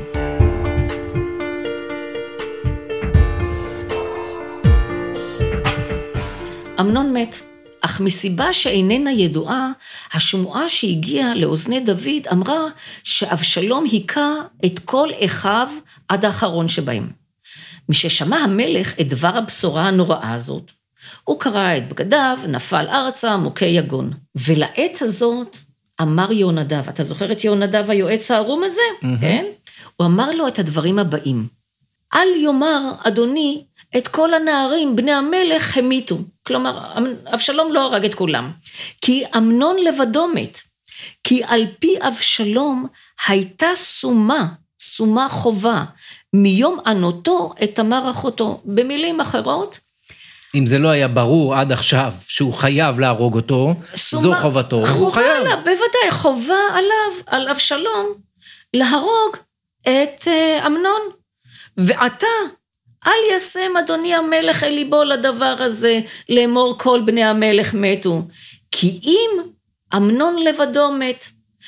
אמנון מת, אך מסיבה שאיננה ידועה, השמועה שהגיעה לאוזני דוד אמרה שאבשלום היכה את כל אחיו עד האחרון שבהם. מששמע המלך את דבר הבשורה הנוראה הזאת, הוא קרא את בגדיו, נפל ארצה, מוכה יגון. ולעת הזאת אמר יהונדב, אתה זוכר את יהונדב היועץ הערום הזה? Mm-hmm. כן? הוא אמר לו את הדברים הבאים, אל יאמר אדוני את כל הנערים, בני המלך, המיתו. כלומר, אבשלום לא הרג את כולם. כי אמנון לבדו מת. כי על פי אבשלום הייתה סומה, סומה חובה, מיום ענותו את תמר אחותו. במילים אחרות, אם זה לא היה ברור עד עכשיו שהוא חייב להרוג אותו, סומה, זו חובתו, הוא חייב. עליו, בוודאי, חובה עליו, על אבשלום, להרוג את אמנון. ועתה, אל ישם אדוני המלך אל ליבו לדבר הזה, לאמור כל בני המלך מתו. כי אם אמנון לבדו מת,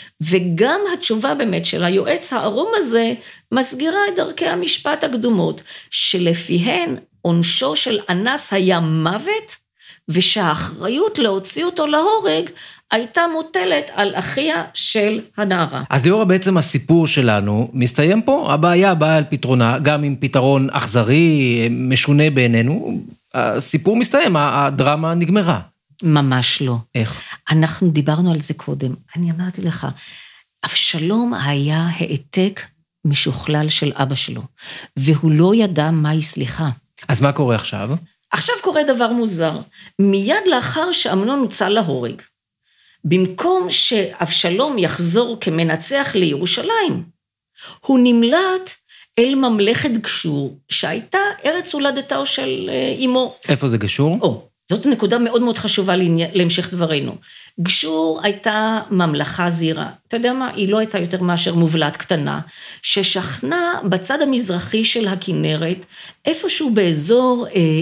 וגם התשובה באמת של היועץ הערום הזה, מסגירה את דרכי המשפט הקדומות, שלפיהן עונשו של אנס היה מוות, ושהאחריות להוציא אותו להורג, הייתה מוטלת על אחיה של הנערה. אז ליאורה, בעצם הסיפור שלנו מסתיים פה, הבעיה באה על פתרונה, גם עם פתרון אכזרי, משונה בעינינו, הסיפור מסתיים, הדרמה נגמרה. ממש לא. איך? אנחנו דיברנו על זה קודם, אני אמרתי לך, אבשלום היה העתק משוכלל של אבא שלו, והוא לא ידע מהי סליחה. אז מה קורה עכשיו? עכשיו קורה דבר מוזר, מיד לאחר שאמנון הוצא להורג, במקום שאבשלום יחזור כמנצח לירושלים, הוא נמלט אל ממלכת גשור, שהייתה ארץ הולדתו של אמו. איפה זה גשור? או, זאת נקודה מאוד מאוד חשובה להמשך דברינו. גשור הייתה ממלכה זירה, אתה יודע מה? היא לא הייתה יותר מאשר מובלעת קטנה, ששכנה בצד המזרחי של הכנרת, איפשהו באזור,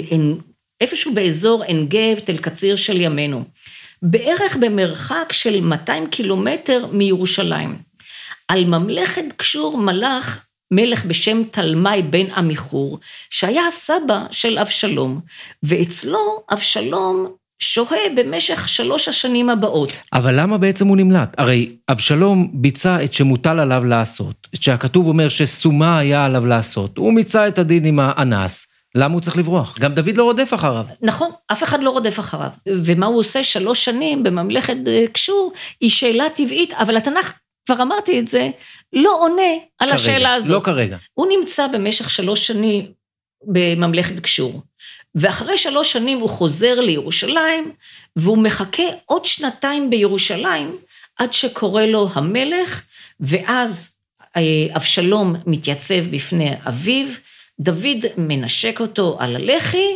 איפשהו באזור עין גב, תל קציר של ימינו. בערך במרחק של מאתיים קילומטר מירושלים. על ממלכת גשור מלך מלך בשם תלמי בן עמיחור, שהיה הסבא של אבשלום, ואצלו אבשלום שוהה במשך שלוש השנים הבאות. אבל למה בעצם הוא נמלט? הרי אבשלום ביצע את שמוטל עליו לעשות, את שהכתוב אומר שסומה היה עליו לעשות, הוא מיצה את הדין עם האנס, למה הוא צריך לברוח? גם דוד לא רודף אחריו. נכון, אף אחד לא רודף אחריו. ומה הוא עושה שלוש שנים בממלכת גשור, היא שאלה טבעית, אבל התנ"ך, כבר אמרתי את זה, לא עונה על כרגע, השאלה הזאת. לא כרגע. הוא נמצא במשך שלוש שנים בממלכת גשור, ואחרי שלוש שנים הוא חוזר לירושלים, והוא מחכה עוד שנתיים בירושלים, עד שקורא לו המלך, ואז אבשלום מתייצב בפני אביו, דוד מנשק אותו על הלחי,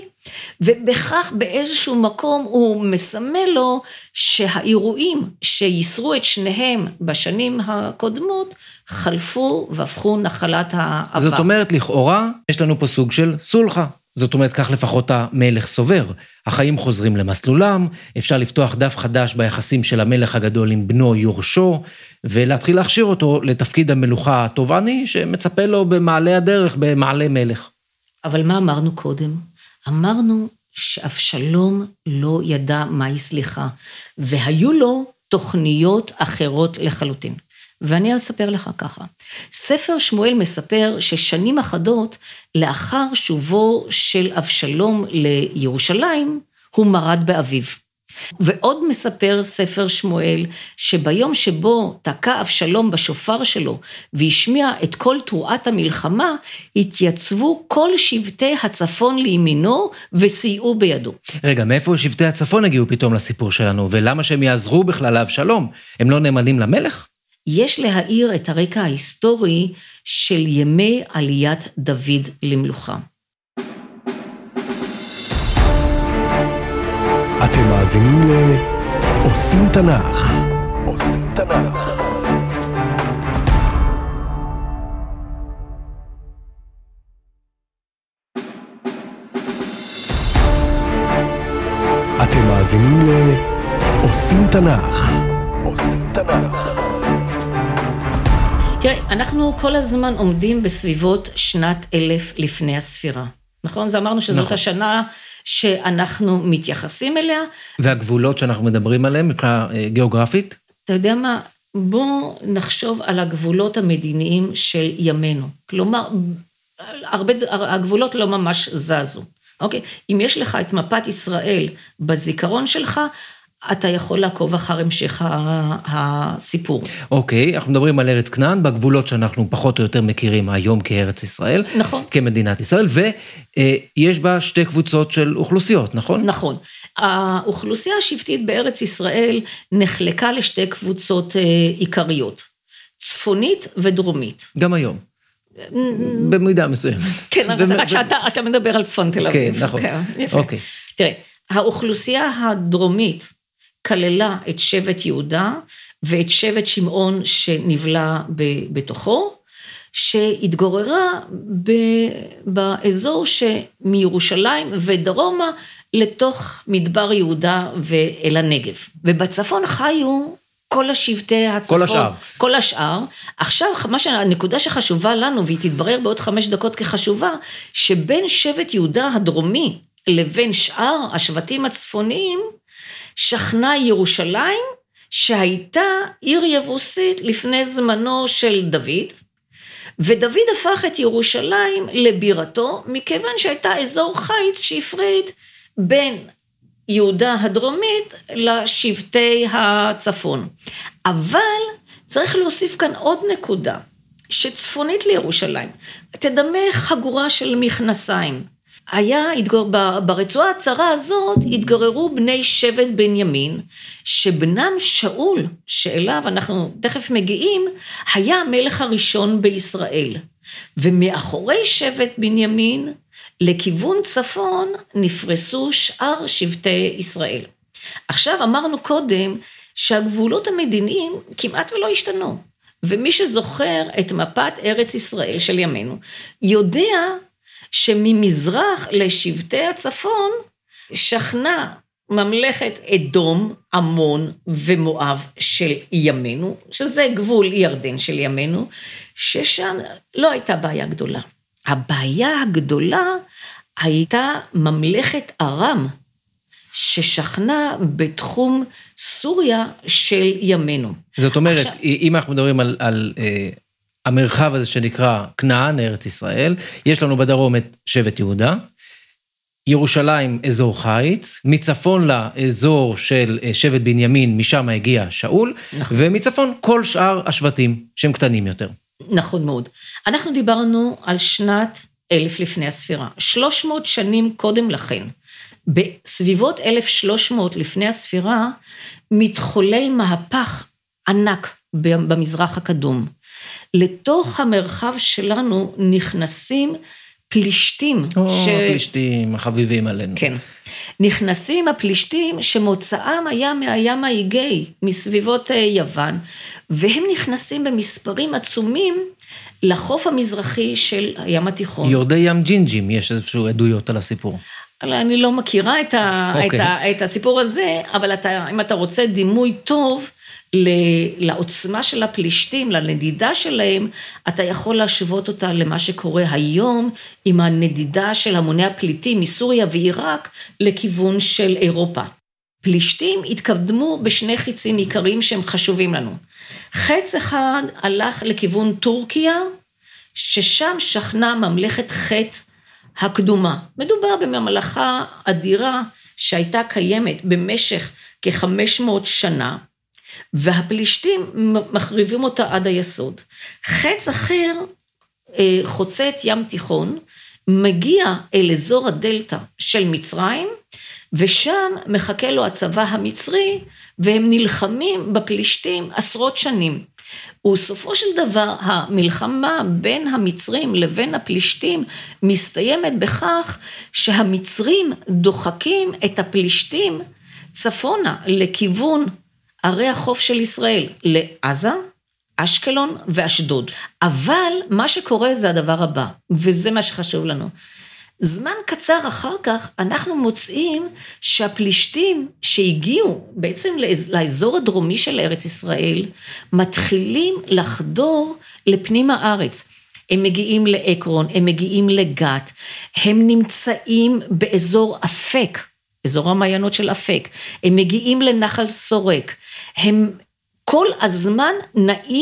ובכך באיזשהו מקום הוא מסמל לו שהאירועים שיסרו את שניהם בשנים הקודמות, חלפו והפכו נחלת העבר. זאת אומרת, לכאורה, יש לנו פה סוג של סולחה. זאת אומרת, כך לפחות המלך סובר. החיים חוזרים למסלולם, אפשר לפתוח דף חדש ביחסים של המלך הגדול עם בנו יורשו, ולהתחיל להכשיר אותו לתפקיד המלוכה הטובעני, שמצפה לו במעלה הדרך, במעלה מלך. אבל מה אמרנו קודם? אמרנו שאבשלום לא ידע מהי סליחה, והיו לו תוכניות אחרות לחלוטין. ואני אספר לך ככה. ספר שמואל מספר ששנים אחדות לאחר שובו של אבשלום לירושלים, הוא מרד באביו. ועוד מספר ספר שמואל שביום שבו תקע אבשלום בשופר שלו והשמיע את כל תרועת המלחמה, התייצבו כל שבטי הצפון לימינו וסייעו בידו. רגע, מאיפה שבטי הצפון הגיעו פתאום לסיפור שלנו? ולמה שהם יעזרו בכלל לאבשלום? הם לא נאמנים למלך? יש להאיר את הרקע ההיסטורי של ימי עליית דוד למלוכה. אתם מאזינים לעושים תנ"ך. עושים תנ"ך. אתם מאזינים לעושים תנ"ך. עושים תנ"ך. תראה, אנחנו כל הזמן עומדים בסביבות שנת אלף לפני הספירה. נכון? זה אמרנו שזאת נכון. השנה שאנחנו מתייחסים אליה. והגבולות שאנחנו מדברים עליהם, מבחינה גיאוגרפית? אתה יודע מה? בוא נחשוב על הגבולות המדיניים של ימינו. כלומר, הרבה, הגבולות לא ממש זזו. אוקיי? אם יש לך את מפת ישראל בזיכרון שלך, אתה יכול לעקוב אחר המשך הסיפור. אוקיי, אנחנו מדברים על ארץ כנען, בגבולות שאנחנו פחות או יותר מכירים היום כארץ ישראל. נכון. כמדינת ישראל, ויש בה שתי קבוצות של אוכלוסיות, נכון? נכון. האוכלוסייה השבטית בארץ ישראל נחלקה לשתי קבוצות עיקריות, צפונית ודרומית. גם היום. במידה מסוימת. כן, רק שאתה מדבר על צפון תל אביב. כן, נכון. אוקיי. תראה, האוכלוסייה הדרומית כללה את שבט יהודה ואת שבט שמעון שנבלה בתוכו, שהתגוררה באזור שמירושלים ודרומה לתוך מדבר יהודה ואל הנגב. ובצפון חיו כל השבטי הצפון. כל השאר. כל השאר. עכשיו, מה שהנקודה שחשובה לנו, והיא תתברר בעוד חמש דקות כחשובה, שבין שבט יהודה הדרומי לבין שאר השבטים הצפוניים, שכנה ירושלים, שהייתה עיר יבוסית לפני זמנו של דוד, ודוד הפך את ירושלים לבירתו, מכיוון שהייתה אזור חיץ שהפריד בין יהודה הדרומית לשבטי הצפון. אבל צריך להוסיף כאן עוד נקודה, שצפונית לירושלים, תדמה חגורה של מכנסיים. היה, ברצועה הצרה הזאת, התגררו בני שבט בנימין, שבנם שאול, שאליו אנחנו תכף מגיעים, היה המלך הראשון בישראל. ומאחורי שבט בנימין, לכיוון צפון, נפרסו שאר שבטי ישראל. עכשיו אמרנו קודם, שהגבולות המדיניים כמעט ולא השתנו. ומי שזוכר את מפת ארץ ישראל של ימינו, יודע שממזרח לשבטי הצפון, שכנה ממלכת אדום, עמון ומואב של ימינו, שזה גבול ירדן של ימינו, ששם לא הייתה בעיה גדולה. הבעיה הגדולה הייתה ממלכת ארם, ששכנה בתחום סוריה של ימינו. זאת אומרת, עכשיו, אם אנחנו מדברים על, על אה, המרחב הזה שנקרא כנען, ארץ ישראל, יש לנו בדרום את שבט יהודה, ירושלים אזור חיץ, מצפון לאזור של שבט בנימין, משם הגיע שאול, נכון. ומצפון כל שאר השבטים שהם קטנים יותר. נכון מאוד. אנחנו דיברנו על שנת אלף לפני הספירה, שלוש מאות שנים קודם לכן, בסביבות אלף ושלוש מאות לפני הספירה, מתחולל מהפך ענק במזרח הקדום. לתוך המרחב שלנו נכנסים פלישתים. או, ש... פלישתים החביבים עלינו. כן. נכנסים הפלישתים שמוצאם היה מהים האיגאי, מסביבות יוון, והם נכנסים במספרים עצומים לחוף המזרחי של הים התיכון. יורדי ים ג'ינג'ים, יש איזשהו עדויות על הסיפור. אני לא מכירה את, ה... okay. את, ה... את הסיפור הזה, אבל אתה, אם אתה רוצה דימוי טוב, לעוצמה של הפלישתים, לנדידה שלהם, אתה יכול להשוות אותה למה שקורה היום, עם הנדידה של המוני הפליטים מסוריה ועיראק, לכיוון של אירופה. פלישתים התקדמו בשני חיצים עיקריים שהם חשובים לנו. חץ אחד הלך לכיוון טורקיה, ששם שכנה ממלכת חטא הקדומה. מדובר בממלכה אדירה, שהייתה קיימת במשך כ-חמש מאות שנה, והפלישתים מחריבים אותה עד היסוד. חץ אחר חוצה את ים תיכון, מגיע אל אזור הדלטה של מצרים, ושם מחכה לו הצבא המצרי, והם נלחמים בפלישתים עשרות שנים. וסופו של דבר, המלחמה בין המצרים לבין הפלישתים, מסתיימת בכך שהמצרים דוחקים את הפלישתים צפונה לכיוון ערי החוף של ישראל, לעזה, אשקלון ואשדוד. אבל מה שקורה זה הדבר הבא, וזה מה שחשוב לנו. זמן קצר אחר כך אנחנו מוצאים שהפלישתים שהגיעו בעצם לאזור הדרומי של ארץ ישראל, מתחילים לחדור לפנים הארץ. הם מגיעים לאקרון, הם מגיעים לגת, הם נמצאים באזור אפק, אזור המעיינות של אפק, הם מגיעים לנחל סורק, הם כל הזמן נעים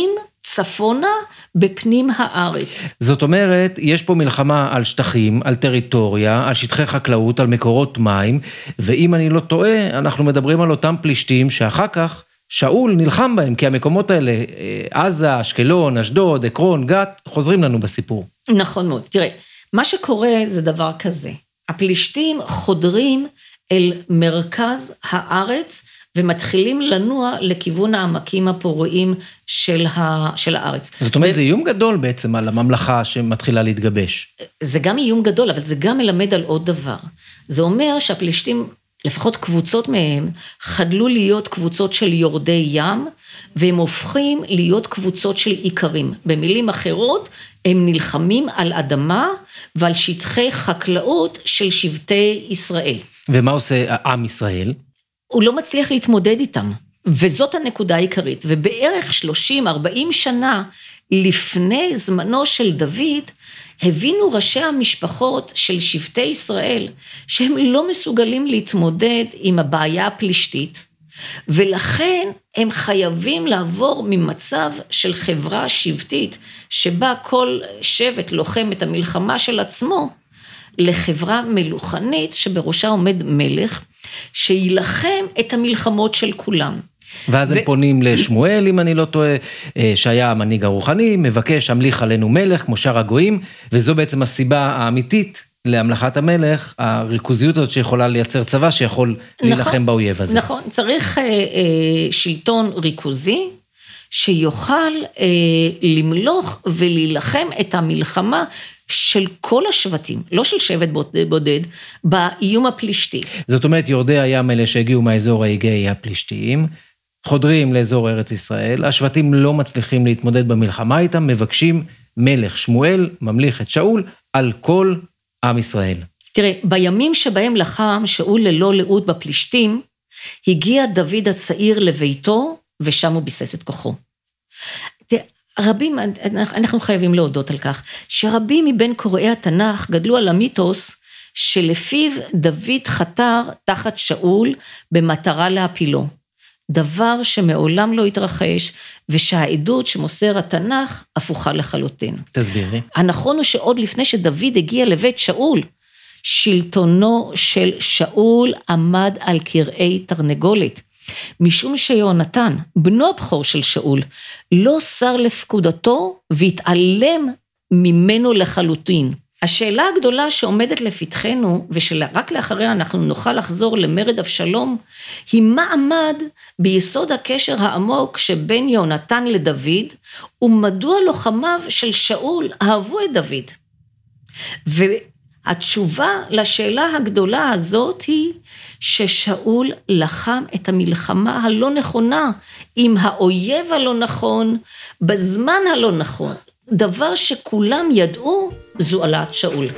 צפונה בפנים הארץ. זאת אומרת, יש פה מלחמה על שטחים, על טריטוריה, על שטחי חקלאות, על מקורות מים, ואם אני לא טועה, אנחנו מדברים על אותם פלישתים שאחר כך שאול נלחם בהם, כי המקומות האלה, עזה, אשקלון, אשדוד, עקרון, גת, חוזרים לנו בסיפור. נכון מאוד. תראה, מה שקורה זה דבר כזה. הפלישתים חודרים אל מרכז הארץ, ומתחילים לנוע לכיוון העמקים הפוריים של, ה... של הארץ. זאת אומרת, ו... זה איום גדול בעצם על הממלכה שמתחילה להתגבש. זה גם איום גדול, אבל זה גם מלמד על עוד דבר. זה אומר שהפלישתים, לפחות קבוצות מהם, חדלו להיות קבוצות של יורדי ים, והם הופכים להיות קבוצות של עיקרים. במילים אחרות, הם נלחמים על אדמה ועל שטחי חקלאות של שבטי ישראל. ומה עושה עם ישראל? הוא לא מצליח להתמודד איתם, וזאת הנקודה העיקרית. ובערך שלושים ארבעים שנה לפני זמנו של דוד, הבינו ראשי המשפחות של שבטי ישראל, שהם לא מסוגלים להתמודד עם הבעיה הפלישתית, ולכן הם חייבים לעבור ממצב של חברה שבטית, שבה כל שבט לוחם את המלחמה של עצמו, לחברה מלוכנית שבראשה עומד מלך, שילחם את המלחמות של כולם. ואז הם פונים לשמואל, אם אני לא טועה, שהיה המנהיג הרוחני, מבקש, המליך עלינו מלך, כמו שאר הגויים, וזו בעצם הסיבה האמיתית להמלכת המלך, הריכוזיות הזאת שיכולה לייצר צבא, שיכול להילחם באויב הזה. נכון, צריך שלטון ריכוזי, שיוכל למלוך ולהילחם את המלחמה של כל השבטים, לא של שבט בודד, באיום הפלישתי. זאת אומרת, יורדי הים האלה שהגיעו מהאזור האיגאי הפלישתיים, חודרים לאזור ארץ ישראל, השבטים לא מצליחים להתמודד במלחמה איתם, מבקשים מלך שמואל, ממליך את שאול, על כל עם ישראל. תראה, בימים שבהם לחם שאול ללא לאות בפלישתים, הגיע דוד הצעיר לביתו, ושם הוא ביסס את כוחו. רבים, אנחנו חייבים להודות על כך, שרבים מבין קוראי התנ"ך גדלו על המיתוס, שלפיו דוד חתר תחת שאול במטרה להפילו. דבר שמעולם לא התרחש, ושהעדות שמוסר התנ"ך הפוכה לחלוטין. תסבירי. הנכון הוא שעוד לפני שדוד הגיע לבית שאול, שלטונו של שאול עמד על קרעי תרנגולת, משום שיונתן, בנו הבכור של שאול, לא שר לפקודתו והתעלם ממנו לחלוטין. השאלה הגדולה שעומדת לפתחנו, ושרק לאחריה אנחנו נוכל לחזור למרד אבשלום, היא מה עמד ביסוד הקשר העמוק שבין יונתן לדוד, ומדוע לוחמיו של שאול אהבו את דוד. והתשובה לשאלה הגדולה הזאת היא, ששאול לחם את המלחמה הלא נכונה, עם האויב הלא נכון, בזמן הלא נכון. דבר שכולם ידעו, זו עלת שאול.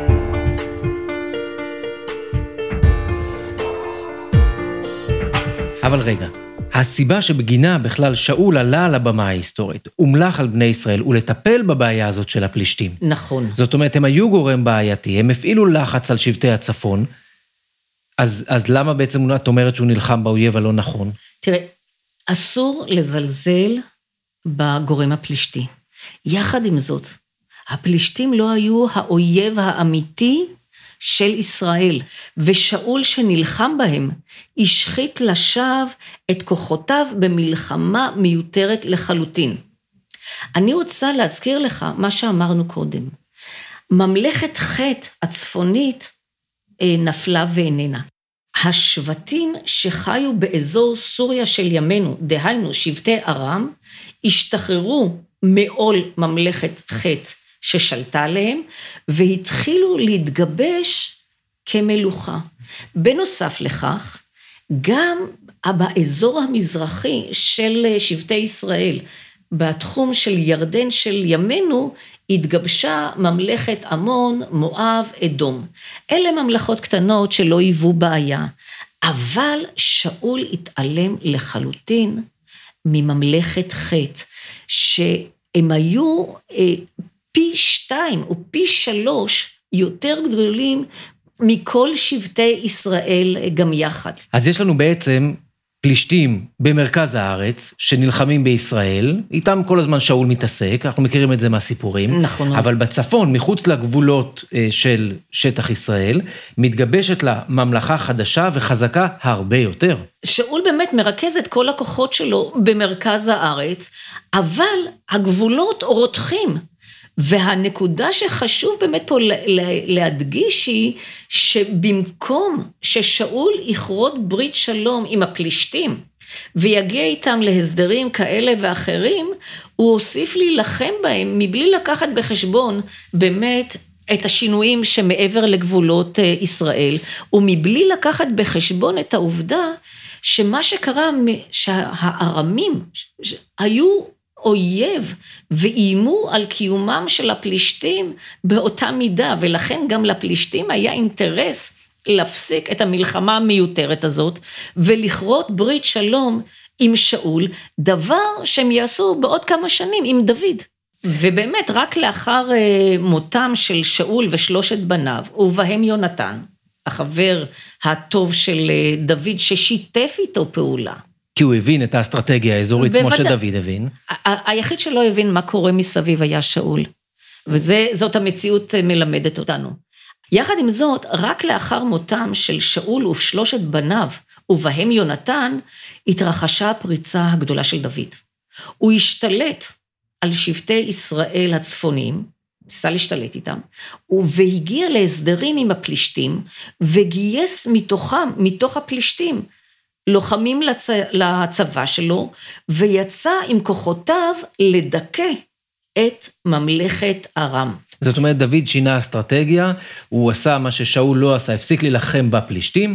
אבל רגע, הסיבה שבגינה בכלל שאול עלה על הבמה ההיסטורית, הומלך על בני ישראל, ולטפל בבעיה הזאת של הפלישתים. נכון. זאת אומרת, הם היו גורם בעייתי, הם הפעילו לחץ על שבטי הצפון, אז, אז למה בעצם את אומרת שהוא נלחם באויב הלא נכון? תראה, אסור לזלזל בגורם הפלישתי. יחד עם זאת, הפלישתים לא היו האויב האמיתי של ישראל, ושאול שנלחם בהם, השחית לשווא את כוחותיו במלחמה מיותרת לחלוטין. אני רוצה להזכיר לך מה שאמרנו קודם. ממלכת חטא הצפונית נפלה ואיננה. השבטים שחיו באזור סוריה של ימינו, דהיינו שבטי ארם, השתחררו מעול ממלכת חטא ששלטה עליהם, והתחילו להתגבש כמלוכה. בנוסף לכך, גם באזור המזרחי של שבטי ישראל, בתחום של ירדן של ימינו, התגבשה ממלכת עמון, מואב, אדום. אלה ממלכות קטנות שלא היוו בעיה, אבל שאול התעלם לחלוטין מממלכת חטא, שהם היו אה, פי שתיים או פי שלוש יותר גדולים מכל שבטי ישראל גם יחד. אז יש לנו בעצם פלישתים במרכז הארץ, שנלחמים בישראל, איתם כל הזמן שאול מתעסק, אנחנו מכירים את זה מהסיפורים, נכון. אבל בצפון, מחוץ לגבולות של שטח ישראל, מתגבשת לה ממלכה חדשה וחזקה הרבה יותר. שאול באמת מרכז את כל הכוחות שלו במרכז הארץ, אבל הגבולות רותחים, והנקודה שחשוב באמת פה להדגיש היא, שבמקום ששאול יכרות ברית שלום עם הפלישתים, ויגיע איתם להסדרים כאלה ואחרים, הוא הוסיף להילחם בהם, מבלי לקחת בחשבון באמת את השינויים שמעבר לגבולות ישראל, ומבלי לקחת בחשבון את העובדה, שמה שקרה, שהארמים היו אויב, ואיימו על קיומם של הפלישתים באותה מידה, ולכן גם לפלישתים היה אינטרס להפסיק את המלחמה המיותרת הזאת, ולכרות ברית שלום עם שאול, דבר שהם יעשו בעוד כמה שנים עם דוד. ובאמת רק לאחר מותם של שאול ושלושת בניו, ובהם יונתן, החבר הטוב של דוד ששיתף איתו פעולה, כי הוא הבין את האסטרטגיה האזורית, כמו שדוד הבין. היחיד שלא הבין מה קורה מסביב היה שאול, וזאת המציאות מלמדת אותנו. יחד עם זאת, רק לאחר מותם של שאול ושלושת בניו, ובהם יונתן, התרחשה הפריצה הגדולה של דוד. הוא השתלט על שבטי ישראל הצפוניים, ניסה להשתלט איתם, והגיע להסדרים עם הפלישתים, וגייס מתוכם, מתוך הפלישתים, לוחמים לצ... לצבא שלו, ויצא עם כוחותיו לדכא את ממלכת ארם. זאת אומרת, דוד שינה אסטרטגיה, הוא עשה מה ששאול לא עשה, הפסיק להילחם בפלישתים,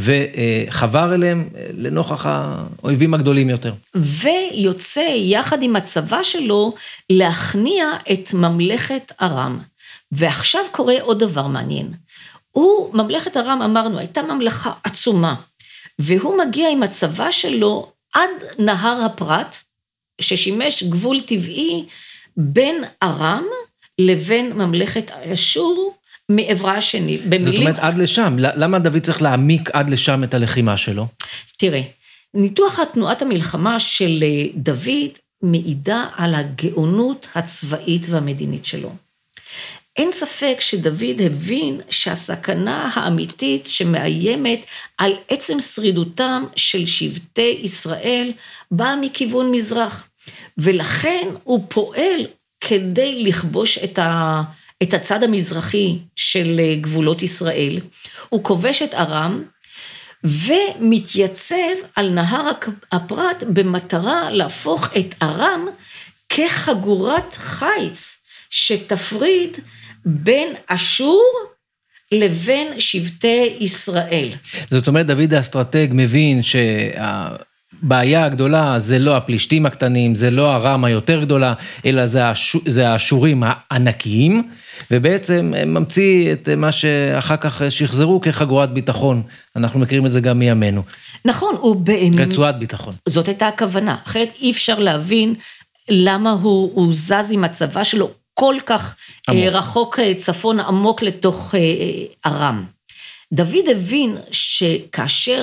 וחבר אליהם לנוכח האויבים הגדולים יותר. ויוצא יחד עם הצבא שלו, להכניע את ממלכת ארם. ועכשיו קורה עוד דבר מעניין. הוא, ממלכת ארם, אמרנו, הייתה ממלכה עצומה, והוא מגיע עם הצבא שלו עד נהר הפרת, ששימש גבול טבעי בין ארם לבין ממלכת אשור מעברה השני. זאת אומרת, עד לשם. למה דוד צריך להעמיק עד לשם את הלחימה שלו? תראה, ניתוח התנועת המלחמה של דוד מעידה על הגאונות הצבאית והמדינית שלו. אין ספק שדוד הבין שהסכנה האמיתית שמאיימת על עצם שרידותם של שבטי ישראל באה מכיוון מזרח, ולכן הוא פועל כדי לכבוש את, ה, את הצד המזרחי של גבולות ישראל. הוא כובש את ארם ומתייצב על נהר הפרת במטרה להפוך את ארם כחגורת חיץ שתפריד בין אשור לבין שבטי ישראל. זאת אומרת, דוד האסטרטג מבין שהבעיה הגדולה זה לא הפלישתים הקטנים, זה לא ארם היותר גדולה, אלא זה, האשור, זה האשורים הענקיים, ובעצם ממציא את מה שאחר כך שחזרו כחגורת ביטחון. אנחנו מכירים את זה גם מימינו. נכון, הוא באמת... רצועת ביטחון. זאת הייתה הכוונה, אחרת אי אפשר להבין למה הוא, הוא זז עם הצבא שלו, כל כך עמוק. רחוק צפון עמוק לתוך ארם. דוד הבין שכאשר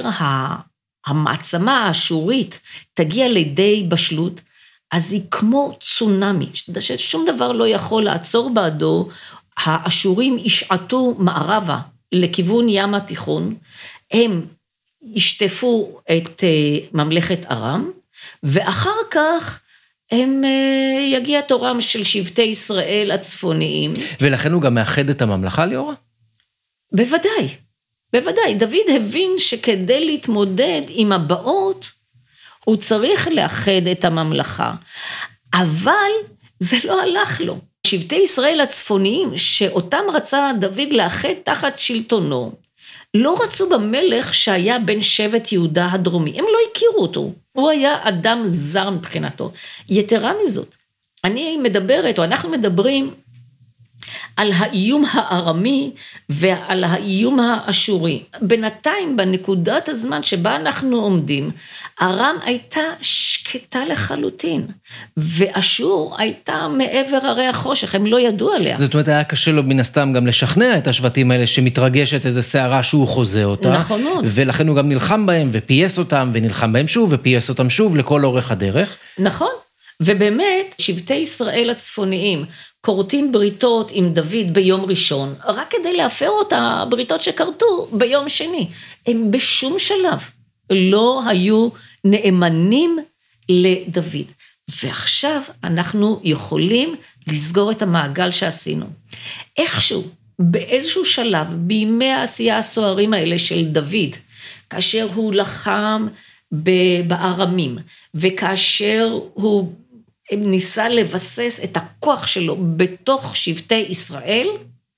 המעצמה האשורית תגיע לידי בשלות, אז היא כמו צונמי, ששום דבר לא יכול לעצור בעדו, האשורים ישעטו מערבה לכיוון ים התיכון, הם ישטפו את ממלכת ארם, ואחר כך הם יגיע תורם של שבטי ישראל הצפוניים. ולכן הוא גם מאחד את הממלכה, ליאורה? בוודאי, בוודאי. דוד הבין שכדי להתמודד עם הבאות, הוא צריך לאחד את הממלכה. אבל זה לא הלך לו. שבטי ישראל הצפוניים, שאותם רצה דוד לאחד תחת שלטונו, לא רצו במלך שהיה בן שבט יהודה הדרומי. הם לא הכירו אותו. הוא היה אדם זר מבחינתו. יתרה מזאת, אני מדברת, או אנחנו מדברים, על האיום הארמי ועל האיום האשורי. בינתיים, בנקודת הזמן שבה אנחנו עומדים, ארם הייתה שקטה לחלוטין, ואשור הייתה מעבר הרי החושך, הם לא ידעו עליה. זאת אומרת, היה קשה לו מן הסתם גם לשכנע את השבטים האלה, שמתרגשת איזו שערה שהוא חוזה אותה. נכון מאוד. ולכן הוא גם נלחם בהם, ופייס אותם, ונלחם בהם שוב, ופייס אותם שוב, לכל אורך הדרך. נכון, ובאמת, שבטי ישראל הצפוניים, קורטים בריתות עם דוד ביום ראשון, רק כדי להפר אותה, הבריתות שקרתו ביום שני. הם בשום שלב לא היו נאמנים לדוד. ועכשיו אנחנו יכולים לסגור את המעגל שעשינו. איכשהו, באיזשהו שלב, בימי העשייה הסוערים האלה של דוד, כאשר הוא לחם בארמים, וכאשר הוא ניסה לבסס את הכוח שלו בתוך שבטי ישראל,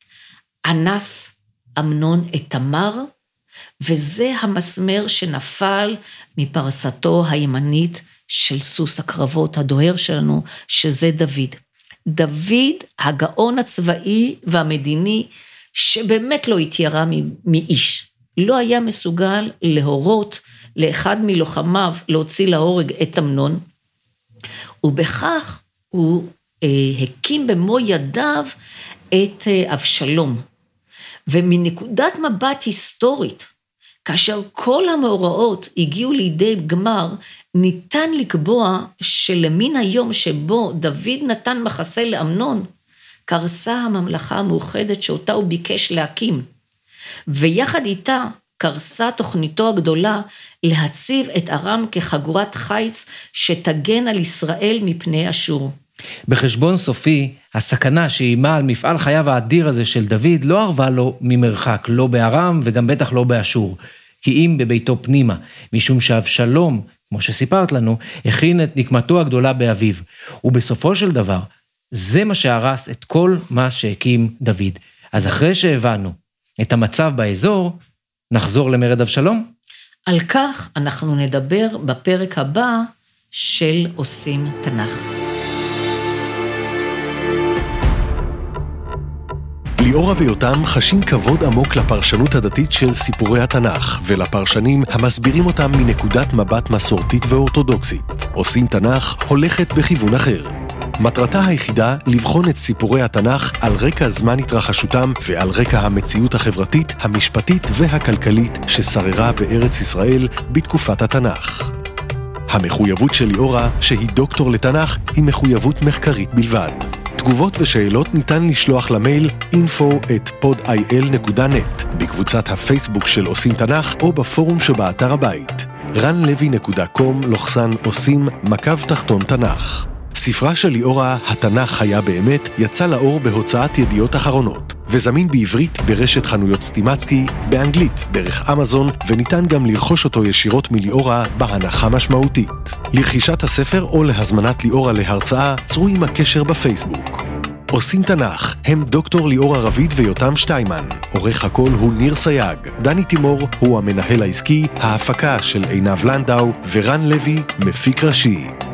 אנס אמנון את תמר, וזה המסמר שנפל מפרסתו הימנית של סוס הקרבות הדוהר שלנו, שזה דוד. דוד, הגאון הצבאי והמדיני, שבאמת לא התיירה מאיש, לא היה מסוגל להורות לאחד מלוחמיו להוציא להורג את אמנון, ובכך הוא אה, הקים במו ידיו את אה, אבשלום. ומנקודת מבט היסטורית, כאשר כל המאורעות הגיעו לידי גמר, ניתן לקבוע שלמין היום שבו דוד נתן מחסה לאמנון, קרסה הממלכה המאוחדת שאותה הוא ביקש להקים. ויחד איתה קרסה תוכניתו הגדולה להציב את ארם כחגורת חיץ שתגן על ישראל מפני אשור. בחשבון סופי, הסכנה שאימה על מפעל חייו האדיר הזה של דוד לא ערבה לו ממרחק, לא בארם וגם בטח לא באשור, כי אם בביתו פנימה, משום שאבשלום, כמו שסיפרת לנו, הכין את נקמתו הגדולה באביו, ובסופו של דבר, זה מה שהרס את כל מה שהקים דוד. אז אחרי שהבנו את המצב באזור, נחזור למרד אבשלום? על כך אנחנו נדבר בפרק הבא של עושים תנ"ך. ליאורה ויותם חשים כבוד עמוק לפרשנות הדתית של סיפורי התנ"ך, ולפרשנים המסבירים אותם מנקודת מבט מסורתית ואורתודוקסית. עושים תנ"ך הולכת בכיוון אחר. מטרתה היחידה לבחון את סיפורי התנ"ך על רקע זמן התרחשותם ועל רקע המציאות החברתית, המשפטית והכלכלית ששררה בארץ ישראל בתקופת התנ"ך. המחויבות של ליאורה, שהיא דוקטור לתנ"ך, היא מחויבות מחקרית בלבד. תגובות ושאלות ניתן לשלוח למייל info at pod i l dot net בקבוצת הפייסבוק של עושים תנ"ך או בפורום שבאתר הבית רן לוי דוט קום לוחסן עושים מקו תחתון תנ"ך. ספרה של ליאורה, התנ"ך היה באמת, יצא לאור בהוצאת ידיעות אחרונות, וזמין בעברית ברשת חנויות סטימצקי, באנגלית דרך אמזון, וניתן גם לרכוש אותו ישירות מליאורה בהנחה משמעותית. לרכישת הספר או להזמנת ליאורה להרצאה, צרו עם הקשר בפייסבוק. עושים תנ"ך, הם דוקטור ליאורה רביד ויותם שטיימן. עורך הכל הוא ניר סייג. דני תימור הוא המנהל העסקי, ההפקה של עינב לנדאו, ורן לוי מפיק ראשי.